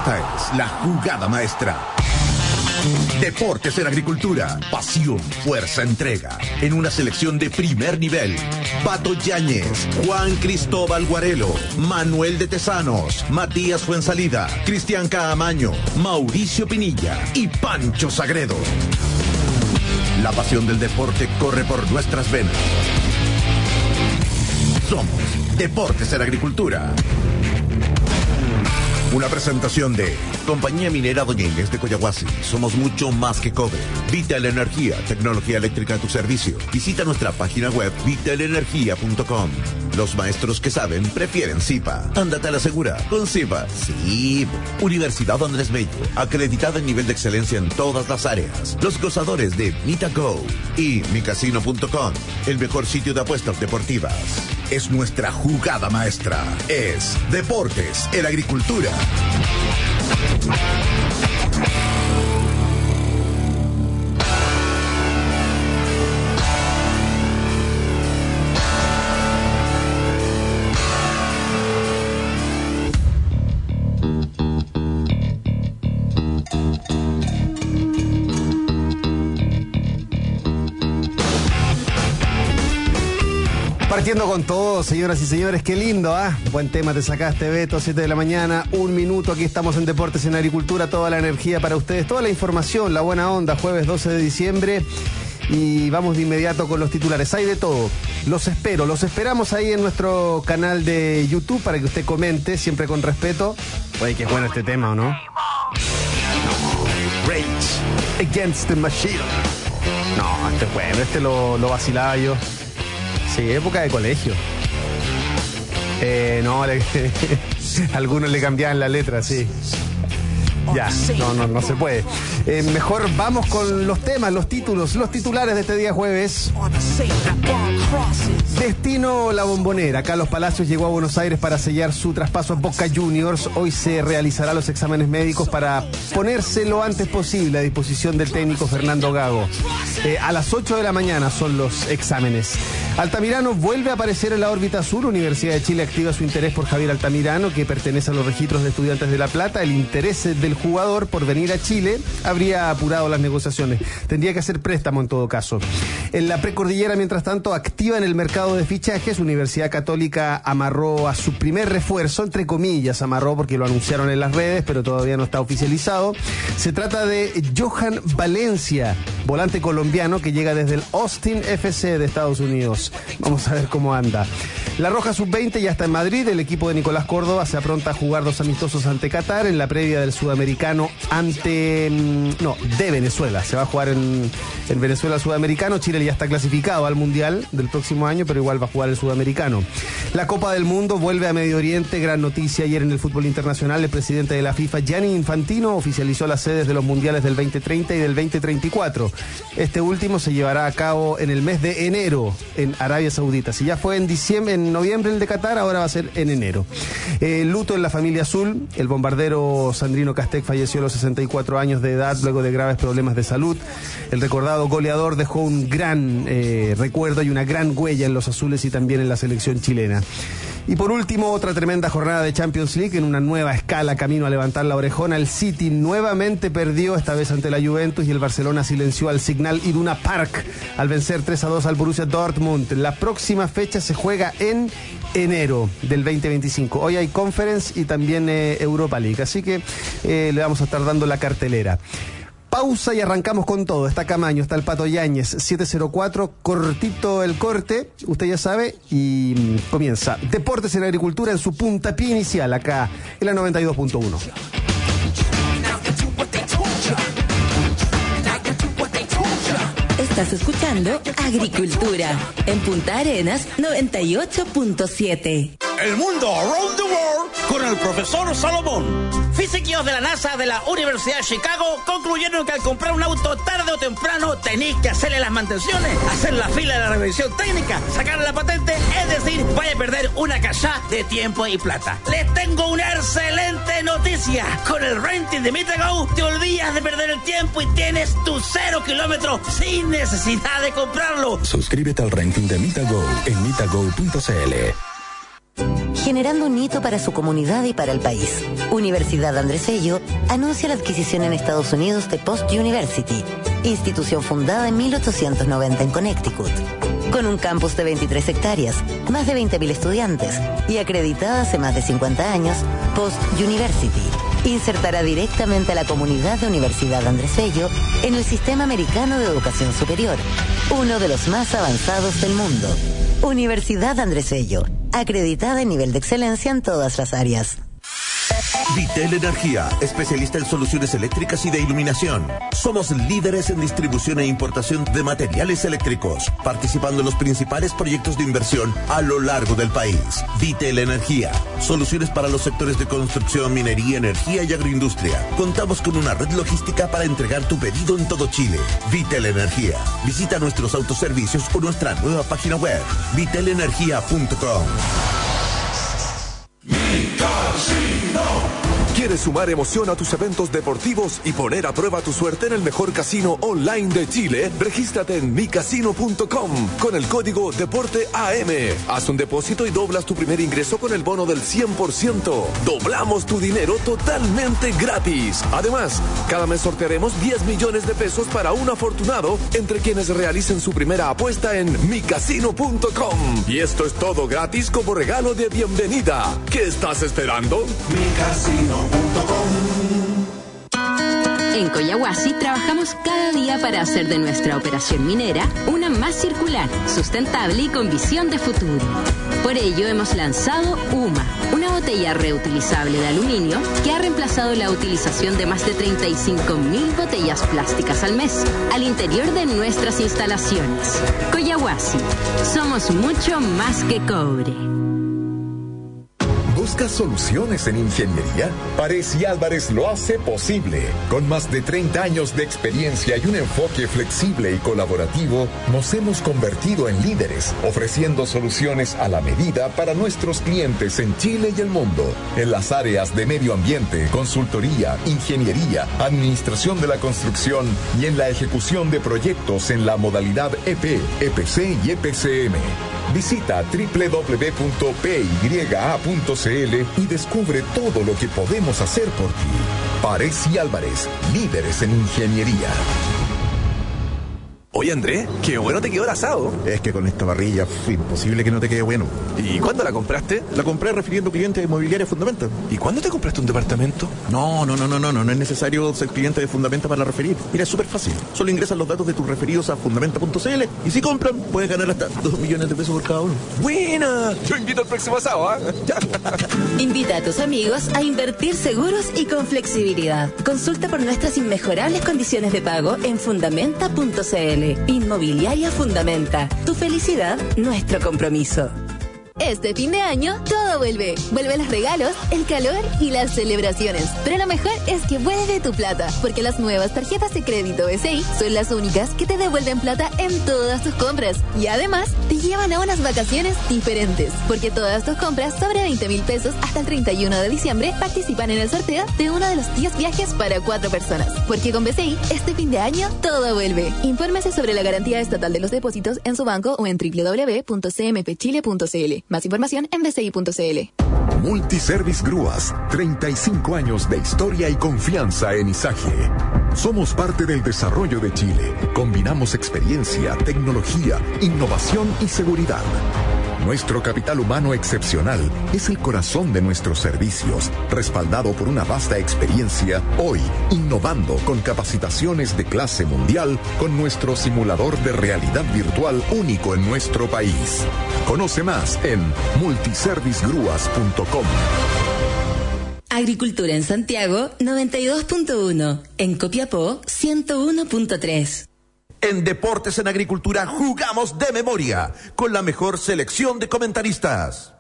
Esta es la jugada maestra. Deportes en Agricultura, pasión, fuerza, entrega, en una selección de primer nivel. Pato Yáñez, Juan Cristóbal Guarelo, Manuel de Tesanos, Matías Fuensalida, Cristian Caamaño, Mauricio Pinilla y Pancho Sagredo. La pasión del deporte corre por nuestras venas. Somos Deportes en Agricultura. Una presentación de Compañía Minera Doña Inés de Coyahuasi. Somos mucho más que cobre. Vital Energía, tecnología eléctrica a tu servicio. Visita nuestra página web vitalenergia.com. Los maestros que saben prefieren Zipa. Ándate a la segura con Zipa. Sí. Universidad Andrés Bello, acreditada en nivel de excelencia en todas las áreas. Los gozadores de MitaGo y micasino.com, el mejor sitio de apuestas deportivas. Es nuestra jugada maestra. Es Deportes en Agricultura. Partiendo con todo, señoras y señores, qué lindo, ¿ah? Buen tema te sacaste, Beto, 7 de la mañana, 1 minuto, aquí estamos en Deportes en Agricultura, toda la energía para ustedes, toda la información, la buena onda, jueves 12 de diciembre, y vamos de inmediato con los titulares, hay de todo, los esperamos ahí en nuestro canal de YouTube para que usted comente, siempre con respeto. Oye, qué bueno este tema, ¿o no? Rage Against the Machine. No, este es bueno, este lo vacilaba yo. Sí, época de colegio. Algunos le cambiaban la letra, sí. Ya, no se puede. Mejor vamos con los temas, los títulos, los titulares de este día jueves. Destino La Bombonera. Carlos Palacios llegó a Buenos Aires para sellar su traspaso a Boca Juniors. Hoy se realizará los exámenes médicos para ponerse lo antes posible a disposición del técnico Fernando Gago. A las 8 de la mañana son los exámenes. Altamirano vuelve a aparecer en la órbita sur. Universidad de Chile activa su interés por Javier Altamirano, que pertenece a los registros de Estudiantes de La Plata. El interés del jugador por venir a Chile habría apurado las negociaciones. Tendría que hacer préstamo en todo caso. En la precordillera, mientras tanto, activa en el mercado de fichajes. Universidad Católica amarró a su primer refuerzo, entre comillas, amarró porque lo anunciaron en las redes, pero todavía no está oficializado. Se trata de Johan Valencia, volante colombiano que llega desde el Austin FC de Estados Unidos. Vamos a ver cómo anda. La Roja Sub-20 ya está en Madrid. El equipo de Nicolás Córdoba se apronta a jugar 2 amistosos ante Qatar en la previa del sudamericano de Venezuela. Se va a jugar en Venezuela el sudamericano. Chile ya está clasificado al Mundial del próximo año, pero igual va a jugar el sudamericano. La Copa del Mundo vuelve a Medio Oriente. Gran noticia ayer en el fútbol internacional. El presidente de la FIFA, Gianni Infantino, oficializó las sedes de los mundiales del 2030 y del 2034. Este último se llevará a cabo en el mes de enero en Arabia Saudita. Si ya fue en noviembre el de Qatar, ahora va a ser en enero. Luto en la familia azul. El bombardero Sandrino Castec falleció a los 64 años de edad luego de graves problemas de salud. El recordado goleador dejó un gran recuerdo y una gran huella en los azules y también en la selección chilena. Y por último, otra tremenda jornada de Champions League en una nueva escala camino a levantar la orejona. El City nuevamente perdió, esta vez ante la Juventus, y el Barcelona silenció al Signal Iduna Park al vencer 3-2 al Borussia Dortmund. La próxima fecha se juega en enero del 2025. Hoy hay Conference y también Europa League, así que le vamos a estar dando la cartelera. Pausa y arrancamos con todo. Está Camaño, está el Pato Yáñez, 704, cortito el corte, usted ya sabe, y comienza Deportes en Agricultura en su puntapié inicial, acá en la 92.1. Estás escuchando Agricultura en Punta Arenas 98.7. El mundo around the world con el profesor Salomón. Físicos de la NASA de la Universidad de Chicago concluyeron que al comprar un auto tarde o temprano tenéis que hacerle las mantenciones, hacer la fila de la revisión técnica, sacar la patente, es decir, vaya a perder una cachá de tiempo y plata. Les tengo una excelente noticia. Con el renting de MitaGo te olvidas de perder el tiempo y tienes tu 0 kilómetros sin necesidad de comprarlo. Suscríbete al renting de MitaGo en mitago.cl. generando un hito para su comunidad y para el país. Universidad Andrés Bello anuncia la adquisición en Estados Unidos de Post University, institución fundada en 1890 en Connecticut. Con un campus de 23 hectáreas, más de 20.000 estudiantes y acreditada hace más de 50 años, Post University insertará directamente a la comunidad de Universidad Andrés Bello en el sistema americano de educación superior, uno de los más avanzados del mundo. Universidad Andrés Bello, acreditada en nivel de excelencia en todas las áreas. Vitel Energía, especialista en soluciones eléctricas y de iluminación. Somos líderes en distribución e importación de materiales eléctricos, participando en los principales proyectos de inversión a lo largo del país. Vitel Energía, soluciones para los sectores de construcción, minería, energía y agroindustria. Contamos con una red logística para entregar tu pedido en todo Chile. Vitel Energía. Visita nuestros autoservicios o nuestra nueva página web, vitelenergia.com. ¿Quieres sumar emoción a tus eventos deportivos y poner a prueba tu suerte en el mejor casino online de Chile? Regístrate en micasino.com con el código DEPORTEAM. Haz un depósito y doblas tu primer ingreso con el bono del 100%. Doblamos tu dinero totalmente gratis. Además, cada mes sortearemos 10 millones de pesos para un afortunado entre quienes realicen su primera apuesta en micasino.com. Y esto es todo gratis como regalo de bienvenida. ¿Qué estás esperando? Micasino.com. En Collahuasi trabajamos cada día para hacer de nuestra operación minera una más circular, sustentable y con visión de futuro. Por ello hemos lanzado UMA, una botella reutilizable de aluminio que ha reemplazado la utilización de más de 35.000 botellas plásticas al mes al interior de nuestras instalaciones. Collahuasi, somos mucho más que cobre. ¿Buscas soluciones en ingeniería? Pares y Álvarez lo hace posible. Con más de 30 años de experiencia y un enfoque flexible y colaborativo, nos hemos convertido en líderes, ofreciendo soluciones a la medida para nuestros clientes en Chile y el mundo. En las áreas de medio ambiente, consultoría, ingeniería, administración de la construcción y en la ejecución de proyectos en la modalidad EP, EPC y EPCM. Visita www.pya.cl y descubre todo lo que podemos hacer por ti. Pares y Álvarez, líderes en ingeniería. Oye, Andrés, qué bueno te quedó el asado. Es que con esta parrilla fue imposible que no te quede bueno. ¿Y cuándo la compraste? La compré refiriendo clientes de Inmobiliaria Fundamenta. ¿Y cuándo te compraste un departamento? No es necesario ser cliente de Fundamenta para referir. Mira, es súper fácil. Solo ingresas los datos de tus referidos a fundamenta.cl y si compran, puedes ganar hasta 2 millones de pesos por cada uno. ¡Buena! Yo invito al próximo asado, ¿ah? Invita a tus amigos a invertir seguros y con flexibilidad. Consulta por nuestras inmejorables condiciones de pago en fundamenta.cl. Inmobiliaria Fundamenta. Tu felicidad, nuestro compromiso. Este fin de año, todo vuelve. Vuelven los regalos, el calor y las celebraciones. Pero lo mejor es que vuelve tu plata, porque las nuevas tarjetas de crédito BCI son las únicas que te devuelven plata en todas tus compras. Y además, te llevan a unas vacaciones diferentes, porque todas tus compras sobre 20.000 pesos hasta el 31 de diciembre participan en el sorteo de uno de los 10 viajes para 4 personas. Porque con BCI, este fin de año, todo vuelve. Infórmese sobre la garantía estatal de los depósitos en su banco o en www.cmpchile.cl. Más información en bci.cl. Multiservice Grúas, 35 años de historia y confianza en Izaje. Somos parte del desarrollo de Chile. Combinamos experiencia, tecnología, innovación y seguridad. Nuestro capital humano excepcional es el corazón de nuestros servicios, respaldado por una vasta experiencia, hoy innovando con capacitaciones de clase mundial con nuestro simulador de realidad virtual único en nuestro país. Conoce más en multiservicegrúas.com. Agricultura en Santiago 92.1, en Copiapó 101.3. En Deportes en Agricultura jugamos de memoria, con la mejor selección de comentaristas.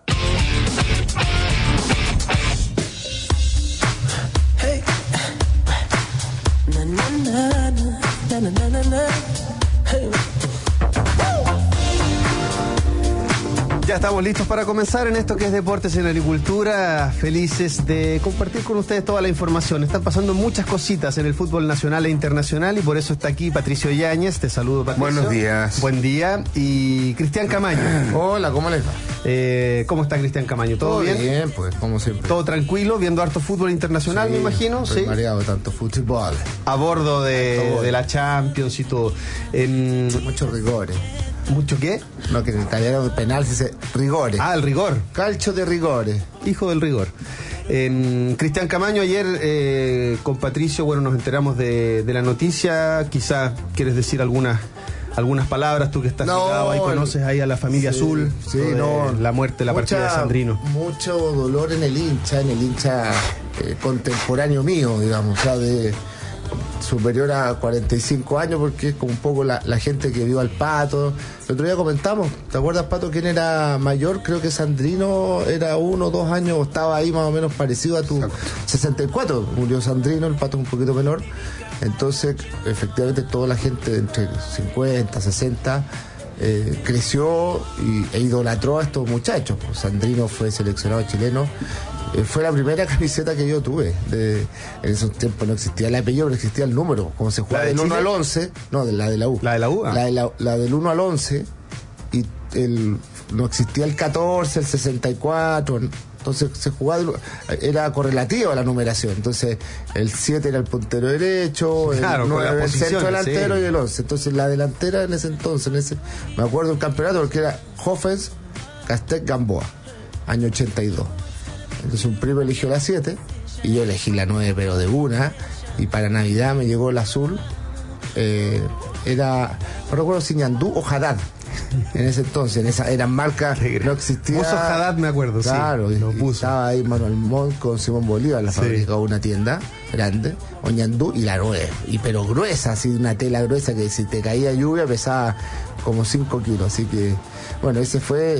Hey. Na, na, na, na, na, na, na. Hey. Ya estamos listos para comenzar en esto que es Deportes en Agricultura. Felices de compartir con ustedes toda la información. Están pasando muchas cositas en el fútbol nacional e internacional y por eso está aquí Patricio Yáñez. Te saludo, Patricio. Buenos días. Buen día. Y Cristian Camaño. Hola, ¿cómo les va? ¿Cómo está Cristian Camaño? ¿Todo bien? Bien, pues, como siempre. ¿Todo tranquilo? Viendo harto fútbol internacional, me imagino. Estoy sí, mareado de tanto fútbol. a bordo de la Champions y todo. Muchos rigores. ¿Mucho qué? No, que en el italiano penal se dice rigores. Ah, el rigor. Calcio de rigores. Hijo del rigor. Cristian Camaño, ayer con Patricio, bueno, nos enteramos de la noticia. Quizás quieres decir algunas palabras, tú que estás ligado ahí, conoces ahí a la familia azul. Sí, no. La muerte, la partida de Sandrino. Mucho dolor en el hincha contemporáneo mío, digamos, o sea, de superior a 45 años, porque es como un poco la gente que vio al Pato. El otro día comentamos, ¿te acuerdas, Pato, quién era mayor? Creo que Sandrino era 1 o 2 años, estaba ahí más o menos parecido a tu 64. Murió Sandrino, el Pato es un poquito menor. Entonces, efectivamente, toda la gente de entre 50, 60 creció e idolatró a estos muchachos. Pues Sandrino fue seleccionado chileno. Fue la primera camiseta que yo tuve. En esos tiempos no existía el apellido, pero existía el número. Como se jugaba del 1 al 11. No, la de la U. ¿La de la U? La del 1 al 11. Y no existía el 14, el 64. Entonces se jugaba, era correlativa a la numeración. Entonces el 7 era el puntero derecho, claro, el 9 el centro delantero, sí. Y el 11. Entonces la delantera en ese entonces, me acuerdo del campeonato, porque era Hoffens, Castex, Gamboa, año 82. Entonces un primo eligió la 7 y yo elegí la 9, pero de una. Y para Navidad me llegó el azul. No recuerdo si Ñandú o Haddad. En ese entonces, eran marcas, no existía. Vos sos Haddad, me acuerdo, claro, sí. Y estaba ahí Manuel Montt con Simón Bolívar, la fabricaba una tienda grande, Oñandú, y la 9, pero gruesa, así una tela gruesa que si te caía lluvia pesaba como 5 kilos. Así que, bueno, ese fue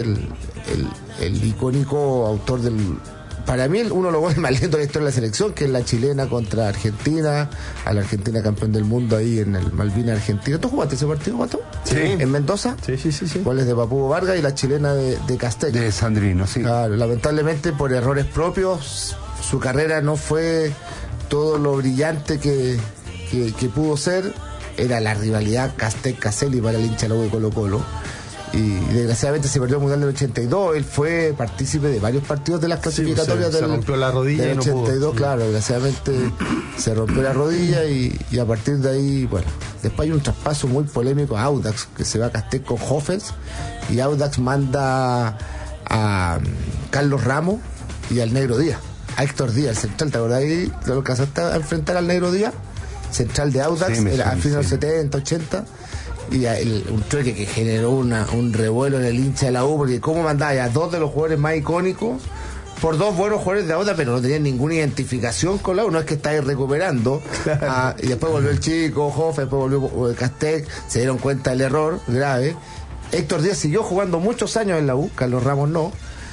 el icónico autor del. Para mí, uno de los goles más lentos de la historia de la selección, que es la chilena contra Argentina, a la Argentina campeón del mundo ahí en el Malvinas Argentina. ¿Tú jugaste ese partido, Pato? Sí. ¿En Mendoza? Sí. Goles de Papudo Vargas y la chilena de Castex. De Sandrino, sí. Claro, lamentablemente por errores propios, su carrera no fue todo lo brillante que pudo ser. Era la rivalidad Castex-Caselli para el hincha de Colo-Colo. Y desgraciadamente se perdió el Mundial del 82. Él fue partícipe de varios partidos de las clasificatorias se rompió la rodilla del 82, y no pudo. Claro, desgraciadamente se rompió la rodilla y a partir de ahí, bueno, después hay un traspaso muy polémico a Audax, que se va a Castex con Hoffens, y Audax manda a Carlos Ramos y al Negro Díaz, a Héctor Díaz, el central. ¿Te acordás ahí? ¿Lo alcanzaste a enfrentar al Negro Díaz? Central de Audax, era a fines de los 70, 80. Y un trueque que generó un revuelo en el hincha de la U, porque cómo mandaba a 2 de los jugadores más icónicos por 2 buenos jugadores de Audax, pero no tenían ninguna identificación con la U. No es que estáis recuperando. Claro. Y después volvió el chico Hoff, después volvió Castex, se dieron cuenta del error grave. Héctor Díaz siguió jugando muchos años en la U, Carlos Ramos no.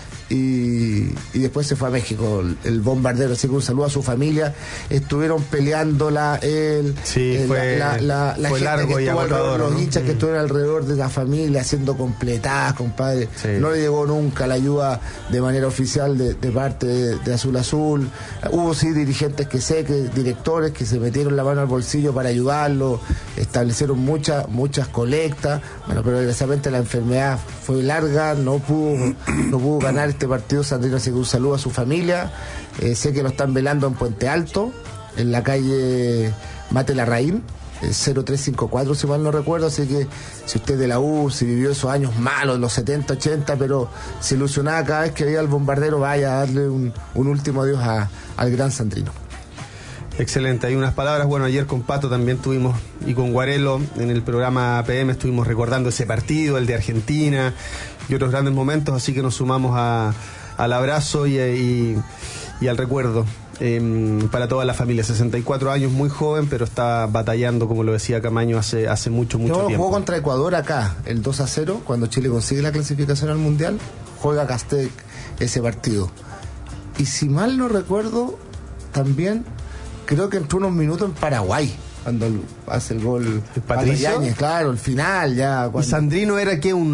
Y después se fue a México el bombardero. Así que un saludo a su familia. Estuvieron peleándola él, fue la gente largo que y estuvo agotador, los hinchas que estuvieron alrededor de la familia haciendo completadas, compadre. No le llegó nunca la ayuda de manera oficial de parte de Azul Azul. Hubo sí dirigentes directores que se metieron la mano al bolsillo para ayudarlo, establecieron muchas colectas. Bueno, pero desgraciadamente la enfermedad fue larga, no pudo ganar este partido Sandrino, así que un saludo a su familia. Sé que lo están velando en Puente Alto, en la calle Mate Larraín, 0354 si mal no recuerdo. Así que si usted de la U, si vivió esos años malos, los 70, 80, pero se ilusionaba cada vez que veía al bombardero, vaya a darle un último adiós al gran Sandrino. Excelente, hay unas palabras. Bueno, ayer con Pato también tuvimos, y con Guarelo en el programa PM estuvimos recordando ese partido, el de Argentina y otros grandes momentos, así que nos sumamos al abrazo y al recuerdo para toda la familia. 64 años, muy joven, pero está batallando, como lo decía Camaño, hace mucho tiempo. Jugó contra Ecuador acá, el 2-0, cuando Chile consigue la clasificación al Mundial, juega Castex ese partido. Y si mal no recuerdo, también creo que entró unos minutos en Paraguay. cuando hace el gol ¿Patricio? Yáñez, claro, el final ya. ¿Y Sandrino era qué? ¿Un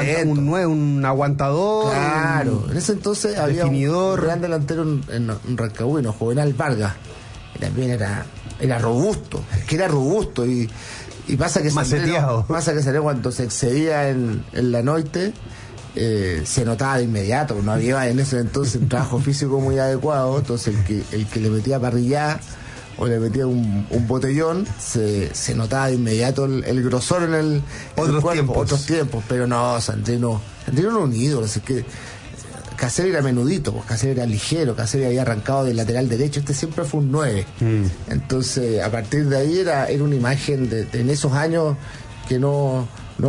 aguantador? Claro, en ese entonces había un gran delantero en Rancagüino, Juvenal Vargas, y también era robusto, que era robusto y pasa que Sandrino cuando se excedía en la noche, se notaba de inmediato, no había en ese entonces un trabajo físico muy adecuado, entonces el que le metía parrillada o le metía un botellón, se notaba de inmediato el grosor en el cuerpo, otros tiempos, pero no, Sandrino era un ídolo, así que Caselli era menudito, pues Caselli era ligero, Caselli había arrancado del lateral derecho, este siempre fue un 9. Entonces, a partir de ahí era una imagen en esos años que no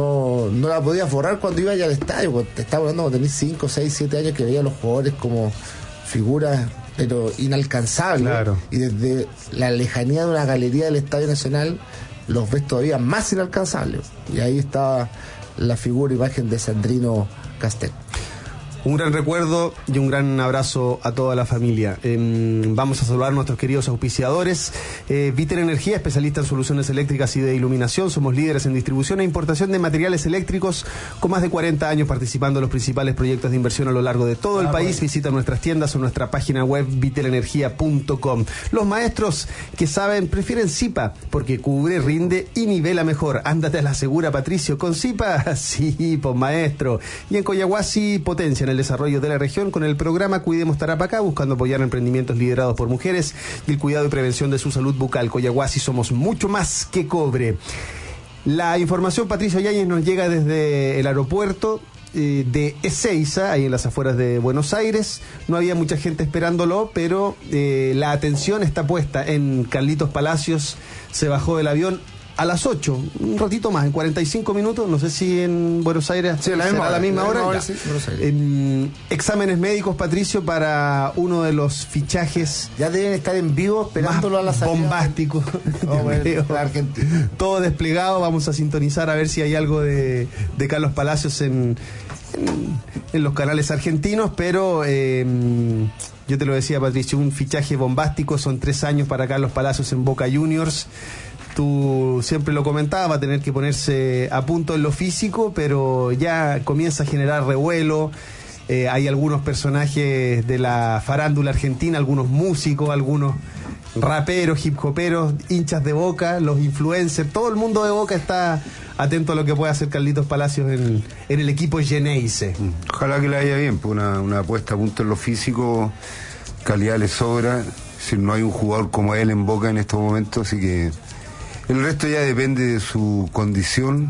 la podías borrar cuando iba ya al estadio, porque te estaba hablando cuando tenés 5, 6, 7 años que veía a los jugadores como figuras pero inalcanzables, claro. Y desde la lejanía de una galería del Estadio Nacional los ves todavía más inalcanzables, y ahí estaba la figura, imagen de Sandrino Castel. Un gran recuerdo y un gran abrazo a toda la familia. Vamos a saludar a nuestros queridos auspiciadores. Vitel Energía, especialista en soluciones eléctricas y de iluminación. Somos líderes en distribución e importación de materiales eléctricos, con más de 40 años participando en los principales proyectos de inversión a lo largo de todo el país. Visita nuestras tiendas o nuestra página web vitelenergia.com. Los maestros que saben prefieren Zipa, porque cubre, rinde y nivela mejor. Ándate a la segura, Patricio. ¿Con Zipa? Sí, pues maestro. Y en Coyahuasi, potencia en el desarrollo de la región con el programa Cuidemos Tarapacá, buscando apoyar emprendimientos liderados por mujeres y el cuidado y prevención de su salud bucal. Coyahuasi, somos mucho más que cobre. La información, Patricio Yáñez, nos llega desde el aeropuerto de Ezeiza, ahí en las afueras de Buenos Aires. No había mucha gente esperándolo, pero la atención está puesta en Carlitos Palacios. Se bajó del avión a las 8, un ratito más, en 45 minutos, no sé si en Buenos Aires será la misma hora. Sí, exámenes médicos, Patricio, para uno de los fichajes. Ya deben estar en vivo esperándolo a la salida. Bombástico. Todo desplegado, vamos a sintonizar a ver si hay algo de Carlos Palacios en los canales argentinos, pero yo te lo decía, Patricio, un fichaje bombástico, son 3 años para Carlos Palacios en Boca Juniors. Tú siempre lo comentabas, va a tener que ponerse a punto en lo físico, pero ya comienza a generar revuelo. Hay algunos personajes de la farándula argentina, algunos músicos, algunos raperos, hip hoperos, hinchas de Boca, los influencers, todo el mundo de Boca está atento a lo que puede hacer Carlitos Palacios en el equipo Geneise. Ojalá que le vaya bien, pues una puesta a punto en lo físico, calidad le sobra, si no hay un jugador como él en Boca en estos momentos, así que el resto ya depende de su condición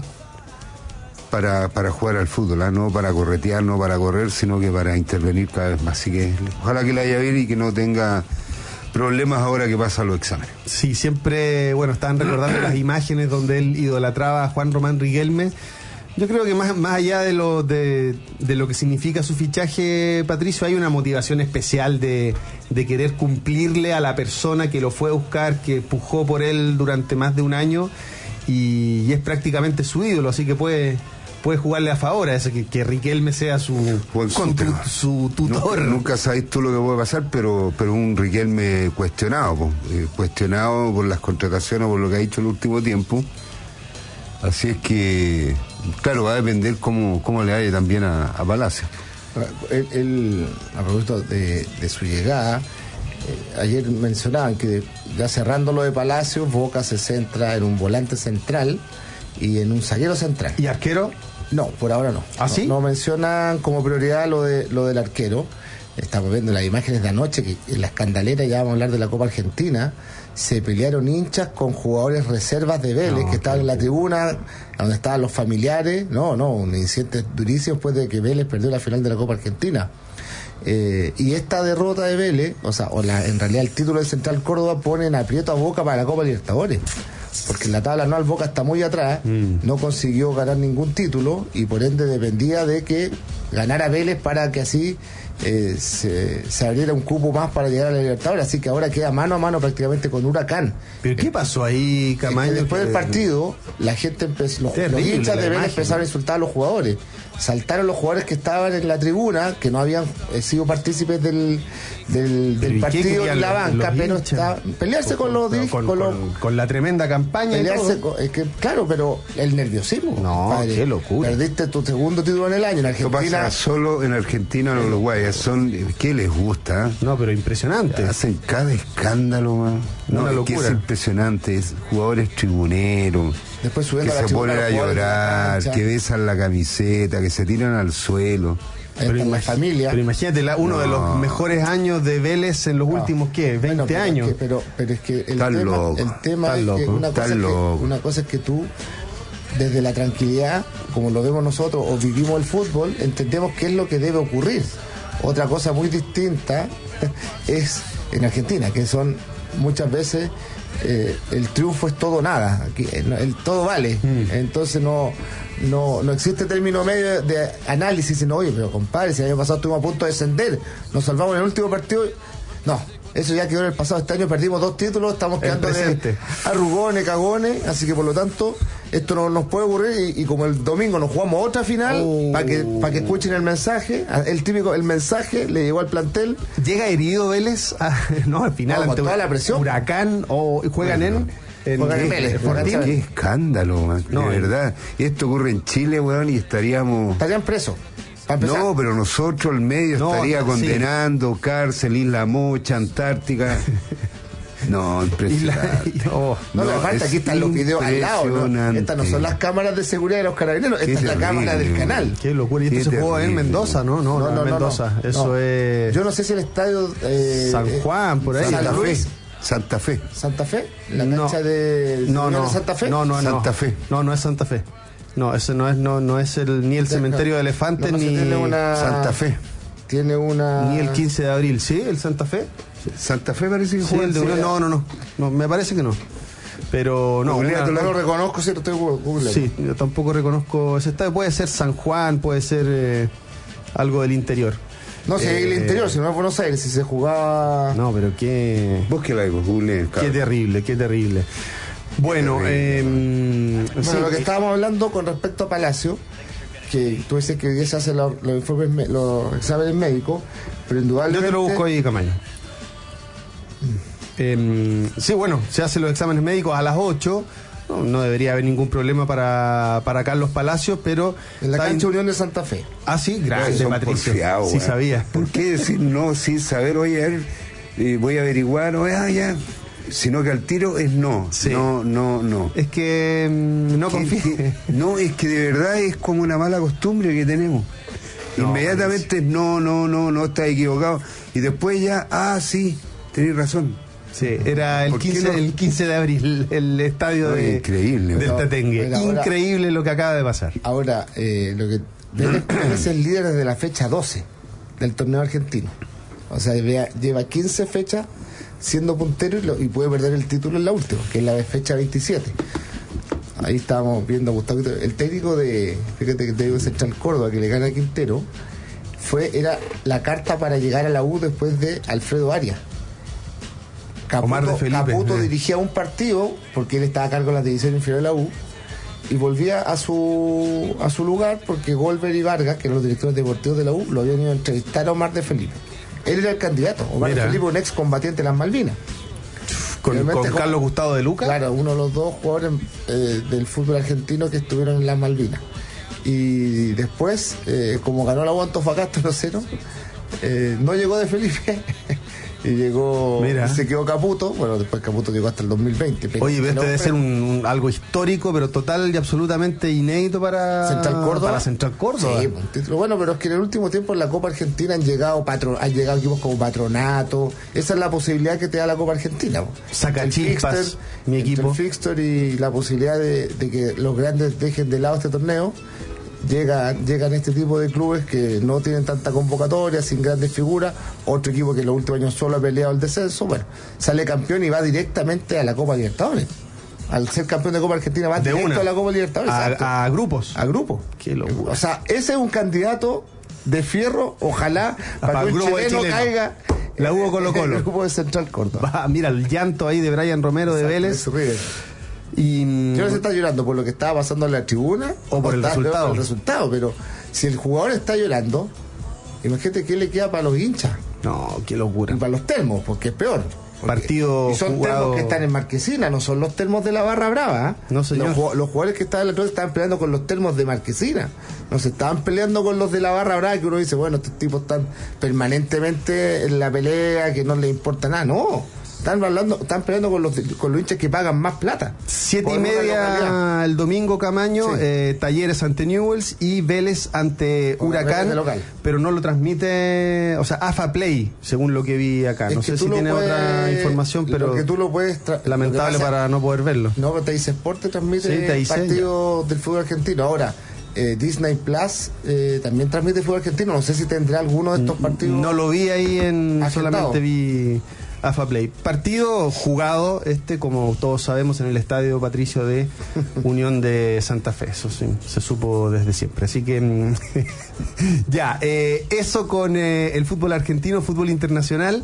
para jugar al fútbol, no para corretear, no para correr, sino que para intervenir cada vez más. Así que ojalá que le vaya bien y que no tenga problemas ahora que pasan los exámenes. Sí, siempre, estaban recordando las imágenes donde él idolatraba a Juan Román Riquelme. Yo creo que más allá de lo que significa su fichaje, Patricio, hay una motivación especial de querer cumplirle a la persona que lo fue a buscar, que pujó por él durante más de un año y es prácticamente su ídolo, así que puede jugarle a favor a eso, que Riquelme sea su tutor. Nunca sabes tú lo que puede pasar, pero un Riquelme cuestionado por las contrataciones, por lo que ha dicho el último tiempo. Así es que, claro, va a depender cómo le vaya también a Palacio. Él, a propósito de su llegada, ayer mencionaban que ya cerrando lo de Palacio, Boca se centra en un volante central y en un zaguero central. ¿Y arquero? No, por ahora no. ¿Ah, sí? No mencionan como prioridad lo del arquero. Estamos viendo las imágenes de anoche, que en la escandalera, ya vamos a hablar de la Copa Argentina, se pelearon hinchas con jugadores reservas de Vélez, que estaban en la tribuna, donde estaban los familiares. Un incidente durísimo después de que Vélez perdió la final de la Copa Argentina. Y esta derrota de Vélez, en realidad el título de Central Córdoba pone en aprieto a Boca para la Copa Libertadores. porque en la tabla anual Boca está muy atrás, no consiguió ganar ningún título y por ende dependía de que ganara Vélez para que así se abriera un cupo más para llegar a la Libertadores, así que ahora queda mano a mano prácticamente con Huracán. ¿Pero qué pasó ahí, Camaño? Después del partido, la gente empezó, los hinchas de Vélez empezaron a insultar a los jugadores. Saltaron los jugadores que estaban en la tribuna, que no habían sido partícipes del partido en la banca, pero pelearse con los con la tremenda campaña. Pelearse claro, pero el nerviosismo. No, padre, qué locura. Perdiste tu segundo título en el año. En Argentina. Esto pasa solo en Argentina o en Uruguay. ¿Qué les gusta? No, pero impresionante. Hacen cada escándalo, man. No, es que es impresionante. Jugadores tribuneros. Después que se ponen a llorar, que besan la camiseta, que se tiran al suelo. Pero la familia. Pero imagínate, uno de los mejores años de Vélez en los últimos, ¿qué? 20 años. Pero es que el tema es que una cosa es que tú, desde la tranquilidad, como lo vemos nosotros, o vivimos el fútbol, entendemos qué es lo que debe ocurrir. Otra cosa muy distinta es en Argentina, que son muchas veces el triunfo es todo o nada, el todo vale. Entonces no existe término medio de análisis, sino, oye, pero compadre, si el año pasado estuvimos a punto de descender, nos salvamos en el último partido. No, eso ya quedó en el pasado. Este año perdimos 2 títulos, estamos quedando de arrugones, cagones, así que por lo tanto esto no nos puede ocurrir y como el domingo nos jugamos otra final, para que escuchen el mensaje, el mensaje le llegó al plantel. ¿Llega herido Vélez? No, al final ante toda la presión. Huracán o juegan en qué escándalo, man, de verdad. Esto ocurre en Chile, weón, y estarían presos. No, pero nosotros al medio estaría condenando cárcel, Isla Mocha, Antártica. No, impresionante. No, me falta, aquí están los videos al lado, ¿no? Estas no son las cámaras de seguridad de los carabineros, esta es la cámara del canal. Qué locura, y esto se jugó en Mendoza, ¿no? No, Mendoza, eso es... Yo no sé si el estadio... San Juan, por ahí. Santa Fe. ¿Santa Fe? ¿La cancha de Santa Fe? No, Santa Fe. No es Santa Fe. No, ese no es ni el cementerio de elefantes ni Santa Fe. Tiene una ni el 15 de abril, ¿sí? El Santa Fe. Santa Fe parece que juega. No, me parece que no. Pero no. No lo reconozco, si lo estoy googleando. Sí, yo tampoco reconozco ese estadio. Puede ser San Juan, puede ser algo del interior. No, si es el interior, si no es Buenos Aires, si se jugaba. No, pero qué. Búsquela ahí, Google. Qué terrible. Bueno, lo que estábamos hablando con respecto a Palacio, que tú dices que hoy día se hacen los exámenes médicos, pero indudablemente... Yo te lo busco ahí, Camaño. Sí, bueno, se hacen los exámenes médicos a las 8. No debería haber ningún problema para Carlos Palacios, pero... En la cancha Unión de Santa Fe. Ah, sí, gracias, Patricio. Sí sabía. ¿Por qué decir no sin saber, oye, voy a averiguar, ya... Sino que al tiro es no. Sí. No. Es que no confíe. No, es que de verdad es como una mala costumbre que tenemos. Inmediatamente no, está equivocado. Y después ya, sí, tenés razón. Sí, era el 15 de abril, el estadio del Tatengue. Increíble lo que acaba de pasar. Ahora, lo que es el líder desde la fecha 12 del torneo argentino. O sea, lleva 15 fechas siendo puntero y puede perder el título en la última, que es la fecha 27. Ahí estábamos viendo a Gustavo, el técnico fíjate que te digo, Central Córdoba, que le gana a Quintero, era la carta para llegar a la U después de Alfredo Arias. Caputo dirigía un partido, porque él estaba a cargo de la división inferior de la U, y volvía a su lugar porque Goldberg y Vargas, que eran los directores deportivos de la U, lo habían ido a entrevistar a Omar de Felipe. Él era el candidato. Omar de Felipe, un ex combatiente de las Malvinas. Con Carlos Gustavo de Luca. Claro, uno de los dos jugadores del fútbol argentino que estuvieron en las Malvinas. Y después, como ganó la U Antofagasta 1-0, no llegó de Felipe. Y llegó, se quedó Caputo. Bueno, después Caputo llegó hasta el 2020. Oye, pero este debe ser algo histórico, pero total y absolutamente inédito para Central Córdoba. Para Central Córdoba. Sí, un título bueno, pero es que en el último tiempo en la Copa Argentina han llegado equipos como Patronato. Esa es la posibilidad que te da la Copa Argentina. Saca chispas, mi equipo. El fixture y la posibilidad de que los grandes dejen de lado este torneo. Llegan este tipo de clubes que no tienen tanta convocatoria, sin grandes figuras. Otro equipo que en los últimos años solo ha peleado el descenso, sale campeón y va directamente a la Copa Libertadores. al ser campeón de Copa Argentina, va De directo una. a la Copa Libertadores. Exacto. A grupos. A grupo. Qué locura. O sea, ese es un candidato de fierro, ojalá, para que un grupo de chileno chilenos. caiga. La hubo Colo-Colo. El grupo de Central Córdoba. Va, mira el llanto ahí de Brian Romero de Vélez. Se ríe. Y Yo no sé si está llorando por lo que estaba pasando en la tribuna O por el resultado. por el resultado, pero si el jugador está llorando, imagínate qué le queda para los hinchas no, qué locura. y para los termos, porque es peor. Partido y son jugado... termos que están en Marquesina, no son los termos de la Barra Brava. ¿Eh? No, señor. Los jugadores que estaban en la troca estaban peleando con los termos de Marquesina. No se estaban peleando con los de la Barra Brava, que uno dice, bueno, estos tipos están permanentemente en la pelea, que no les importa nada. No, están peleando con los hinchas que pagan más plata. 7:30 el domingo, Camaño, Sí. Talleres ante Newell's y Vélez ante Con Huracán, Vélez de local. pero no lo transmite, o sea, AFA Play, según lo que vi acá. Es No que sé tú si lo tiene puedes- otra información, pero lo que tú lo puedes lamentable lo que pasa- para no poder verlo. No, pero Teis Sport te transmite Sí, Teis, partidos del fútbol argentino. Ahora, Disney Plus también transmite fútbol argentino. No sé si tendrá alguno de estos partidos. No lo vi ahí Agendado. solamente vi AFA Play. Partido jugado, como todos sabemos, en el estadio Patricio de Unión de Santa Fe. Eso sí, se supo desde siempre. Así que ya, eso con el fútbol argentino, fútbol internacional.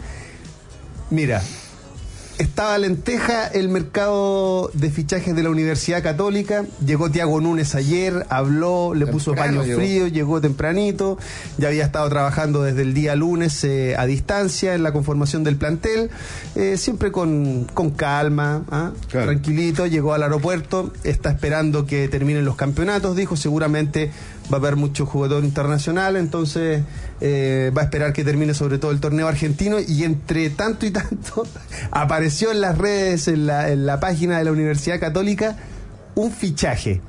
Mira, estaba lenteja el mercado de fichajes de la Universidad Católica. Llegó Thiago Núñez ayer, habló, le puso paño frío, llegó tempranito. Ya había estado trabajando desde el día lunes a distancia en la conformación del plantel. Siempre con calma, Claro. tranquilito. Llegó al aeropuerto, está esperando que terminen los campeonatos. Dijo, seguramente va a haber mucho jugador internacional, entonces va a esperar que termine sobre todo el torneo argentino, y entre tanto y tanto apareció en las redes, en la página de la Universidad Católica, un fichaje,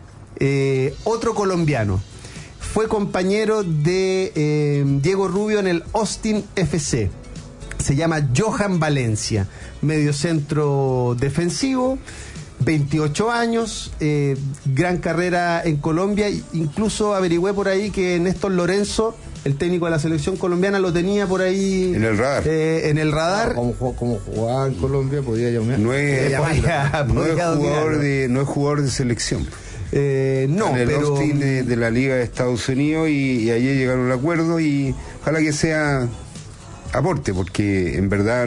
otro colombiano. Fue compañero de Diego Rubio en el Austin FC. Se llama Johan Valencia, mediocentro defensivo, 28 años, gran carrera en Colombia. Incluso averigüé por ahí que Néstor Lorenzo, el técnico de la selección colombiana, lo tenía por ahí En el radar. en el radar. Como jugaba en Colombia, podía llamar. No es Podía jugador de selección. no, en el pero Austin de la Liga de Estados Unidos, y ayer llegaron a un acuerdo, y ojalá que sea aporte, porque en verdad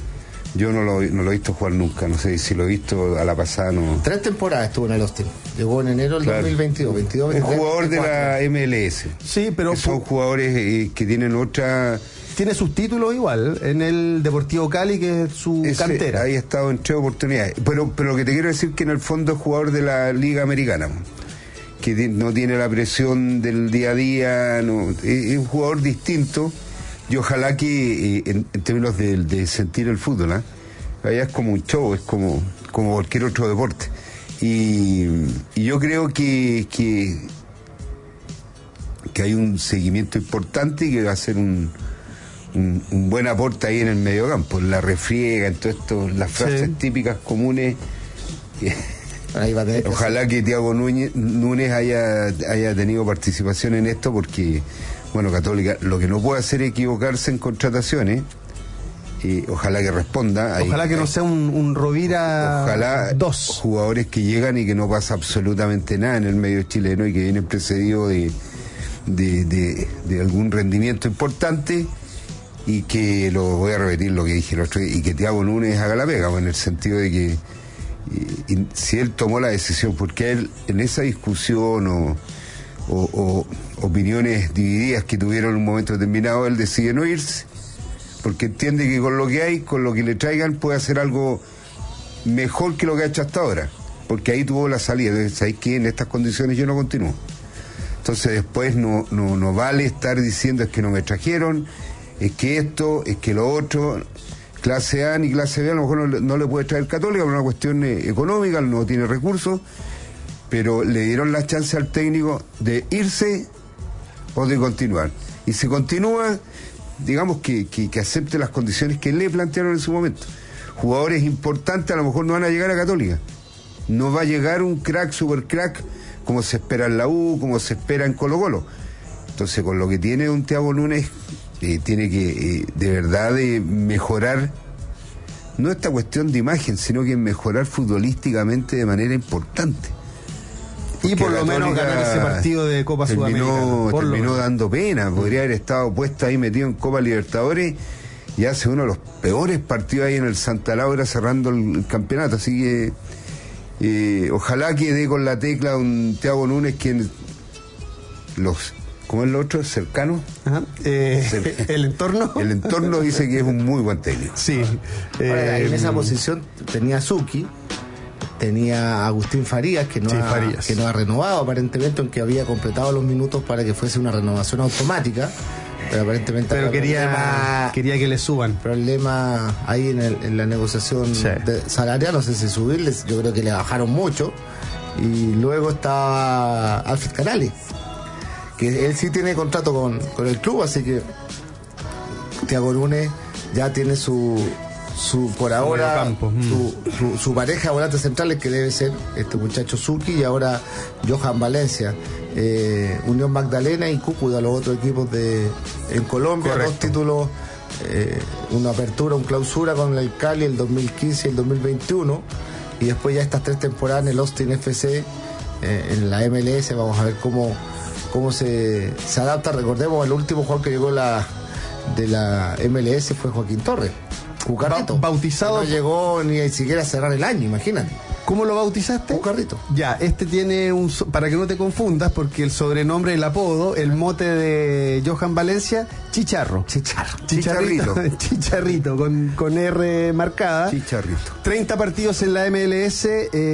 yo no lo he visto jugar nunca. No sé si lo he visto a la pasada. No. 3 temporadas estuvo en el Austin. Llegó en enero del Claro. 2022. 22, Un 23, jugador de 24. la MLS. sí, pero Que son jugadores que tienen otra... tiene sus títulos igual en el Deportivo Cali, que es su cantera. Ahí ha estado en 3 oportunidades. Pero lo que te quiero decir es que en el fondo es jugador de la Liga Americana, que no tiene la presión del día a día, es un jugador distinto, y ojalá que en términos de sentir el fútbol, allá es como un show, es como cualquier otro deporte. Y yo creo que hay un seguimiento importante y que va a ser un buen aporte ahí en el mediocampo, en la refriega, en todo esto, las frases típicas comunes. Ahí va a tener que Ojalá que Thiago Núñez haya tenido participación en esto, porque, bueno, Católica lo que no puede hacer es equivocarse en contrataciones. Y ojalá que responda. Ojalá que no sea un Rovira Ojalá 2. Jugadores que llegan y que no pasa absolutamente nada en el medio chileno, y que vienen precedidos de algún rendimiento importante, y que, lo voy a repetir lo que dije el otro día, y que Thiago Núñez haga la pega, en el sentido de que y si él tomó la decisión, porque él en esa discusión o opiniones divididas que tuvieron en un momento determinado, él decide no irse, porque entiende que con lo que hay, con lo que le traigan, puede hacer algo mejor que lo que ha hecho hasta ahora, porque ahí tuvo la salida. Entonces, ¿sabes qué? En estas condiciones yo no continúo. Entonces después no vale estar diciendo es que no me trajeron, es que esto, es que lo otro. Clase A ni clase B a lo mejor no le puede traer Católica por una cuestión económica, no tiene recursos, pero le dieron la chance al técnico de irse o de continuar. Y si continúa, digamos que acepte las condiciones que le plantearon en su momento. Jugadores importantes a lo mejor no van a llegar a Católica. No va a llegar un crack, super crack, como se espera en la U, como se espera en Colo-Colo. Entonces, con lo que tiene un Thiago Núñez, tiene que de verdad mejorar no esta cuestión de imagen, sino que en mejorar futbolísticamente de manera importante. Y por lo menos ganar ese partido de Copa Sudamericana. Terminó dando pena, podría haber estado puesto ahí metido en Copa Libertadores y hace uno de los peores partidos ahí en el Santa Laura cerrando el campeonato, así que ojalá que dé con la tecla un Thiago Núñez que ¿cómo es lo otro? ¿Cercano? Ajá. ¿El entorno? El entorno dice que es un muy buen técnico. Sí. Ahora, en esa posición tenía a Zucchi, tenía a Agustín Farías, que no ha renovado aparentemente, aunque había completado los minutos para que fuese una renovación automática. Pero aparentemente quería que le suban. Problema ahí en la negociación salarial, no sé si subirles, yo creo que le bajaron mucho. Y luego estaba Alfred Canales, que él sí tiene contrato con el club, así que Thiago Núñez ya tiene su por ahora su pareja de volantes centrales, que debe ser este muchacho Zucchi, y ahora Johan Valencia, Unión Magdalena y Cúcuta, los otros equipos en Colombia. Correcto. 2 títulos, una apertura, un clausura con el Cali el 2015 y el 2021, y después ya estas 3 temporadas en el Austin FC, en la MLS. Vamos a ver cómo se adapta. Recordemos, el último jugador que llegó de la MLS fue Joaquín Torres, Cucarrito, bautizado. No llegó ni siquiera a cerrar el año, imagínate. ¿Cómo lo bautizaste? Cucarrito. Ya, tiene para que no te confundas, porque el sobrenombre, el apodo, el mote de Johan Valencia, Chicharrito, con R marcada. Chicharrito. 30 partidos en la MLS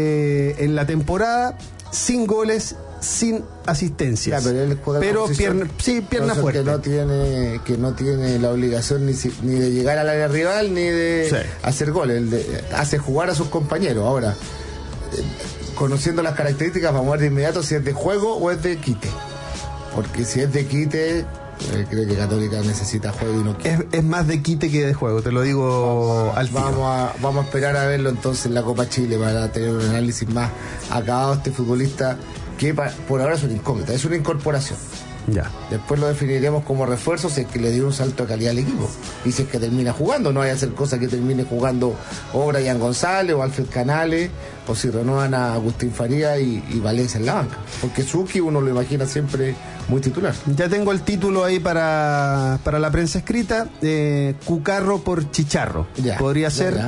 en la temporada, sin goles, sin asistencias. Ya, pero pierna fuerte. Que no tiene la obligación ni de llegar al área rival ni de hacer goles. Hace jugar a sus compañeros. Ahora, conociendo las características, vamos a ver de inmediato si es de juego o es de quite. Porque si es de quite, creo que Católica necesita juego y no quiere. Es más de quite que de juego, te lo digo al tiro. Vamos a esperar a verlo entonces en la Copa Chile para tener un análisis más acabado. Este futbolista, que por ahora es una incógnita, es una incorporación. Ya. Después lo definiremos como refuerzo si es que le dio un salto de calidad al equipo. Y si es que termina jugando, no vaya a hacer cosas que termine jugando o Brian González o Alfred Canales, o si renuevan a Agustín Farías y Valencia en la banca. Porque Zucchi uno lo imagina siempre muy titular. Ya tengo el título ahí para la prensa escrita, Cucarro por Chicharro. Podría ser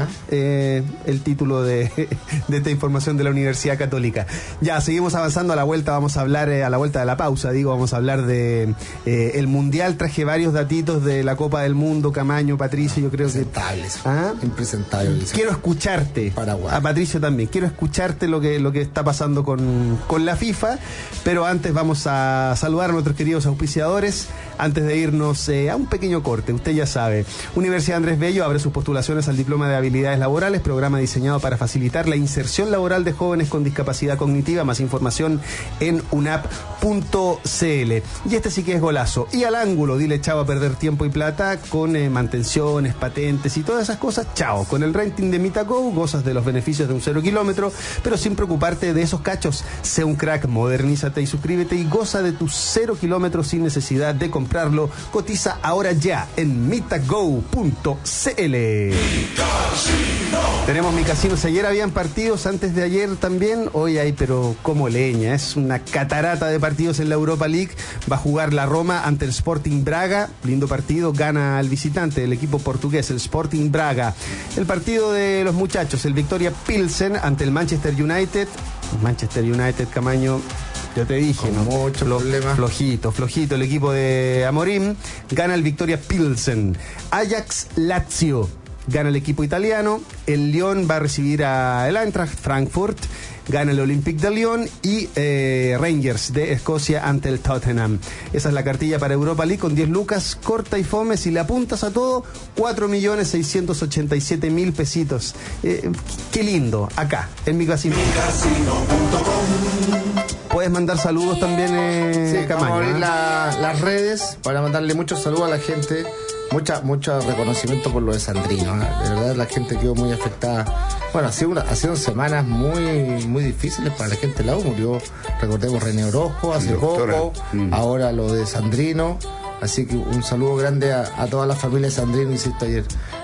el título de esta información de la Universidad Católica. Ya, seguimos avanzando a la vuelta, vamos a hablar, a la vuelta de la pausa, vamos a hablar de el Mundial. Traje varios datitos de la Copa del Mundo, Camaño, Patricio, yo creo que... Impresentables. Quiero escucharte, Paraguay. A Patricio también, quiero escucharte lo que está pasando con la FIFA, pero antes vamos a saludar a nuestros queridos auspiciadores, antes de irnos a un pequeño corte. Usted ya sabe, Universidad Andrés Bello abre sus postulaciones al Diploma de Habilidades Laborales, programa diseñado para facilitar la inserción laboral de jóvenes con discapacidad cognitiva. Más información en unap.cl. Y este sí que es golazo. Y al ángulo, dile chao a perder tiempo y plata con mantenciones, patentes y todas esas cosas. Chao. Con el renting de MitaGo gozas de los beneficios de un 0 kilómetro, pero sin preocuparte de esos cachos. Sé un crack, modernízate y suscríbete y goza de tus 0 kilómetros sin necesidad de comprarlo. Cotiza ahora ya en mitago.cl. Tenemos Mi Casino. Si ayer habían partidos, antes de ayer también, hoy hay, pero como leña. Es una catarata de partidos en la Europa League. Va a jugar la Roma ante el Sporting Braga. Lindo partido, gana el visitante del equipo portugués, el Sporting Braga. El partido de los muchachos, el Victoria Pilsen ante el Manchester United. Manchester United, Camaño, yo te dije, ¿no? Mucho problema. Flojito el equipo de Amorim. Gana el Victoria Pilsen. Ajax Lazio, gana el equipo italiano. El Lyon va a recibir al Eintracht Frankfurt. Gana el Olympique de Lyon. Y Rangers de Escocia ante el Tottenham. Esa es la cartilla para Europa League con 10 lucas, corta y fome. Si le apuntas a todo, 4.687.000 pesitos. Qué lindo, acá, en Mi Casino. Puedes mandar saludos también, Camaño. Vamos a abrir las redes para mandarle muchos saludos a la gente. Mucho reconocimiento por lo de Sandrino, ¿eh? De verdad la gente quedó muy afectada. Bueno, ha sido semanas muy difíciles para la gente de la U. Murió, recordemos, René Orozco hace poco, ahora lo de Sandrino. Así que un saludo grande a toda la familia de Sandrino, insisto, ayer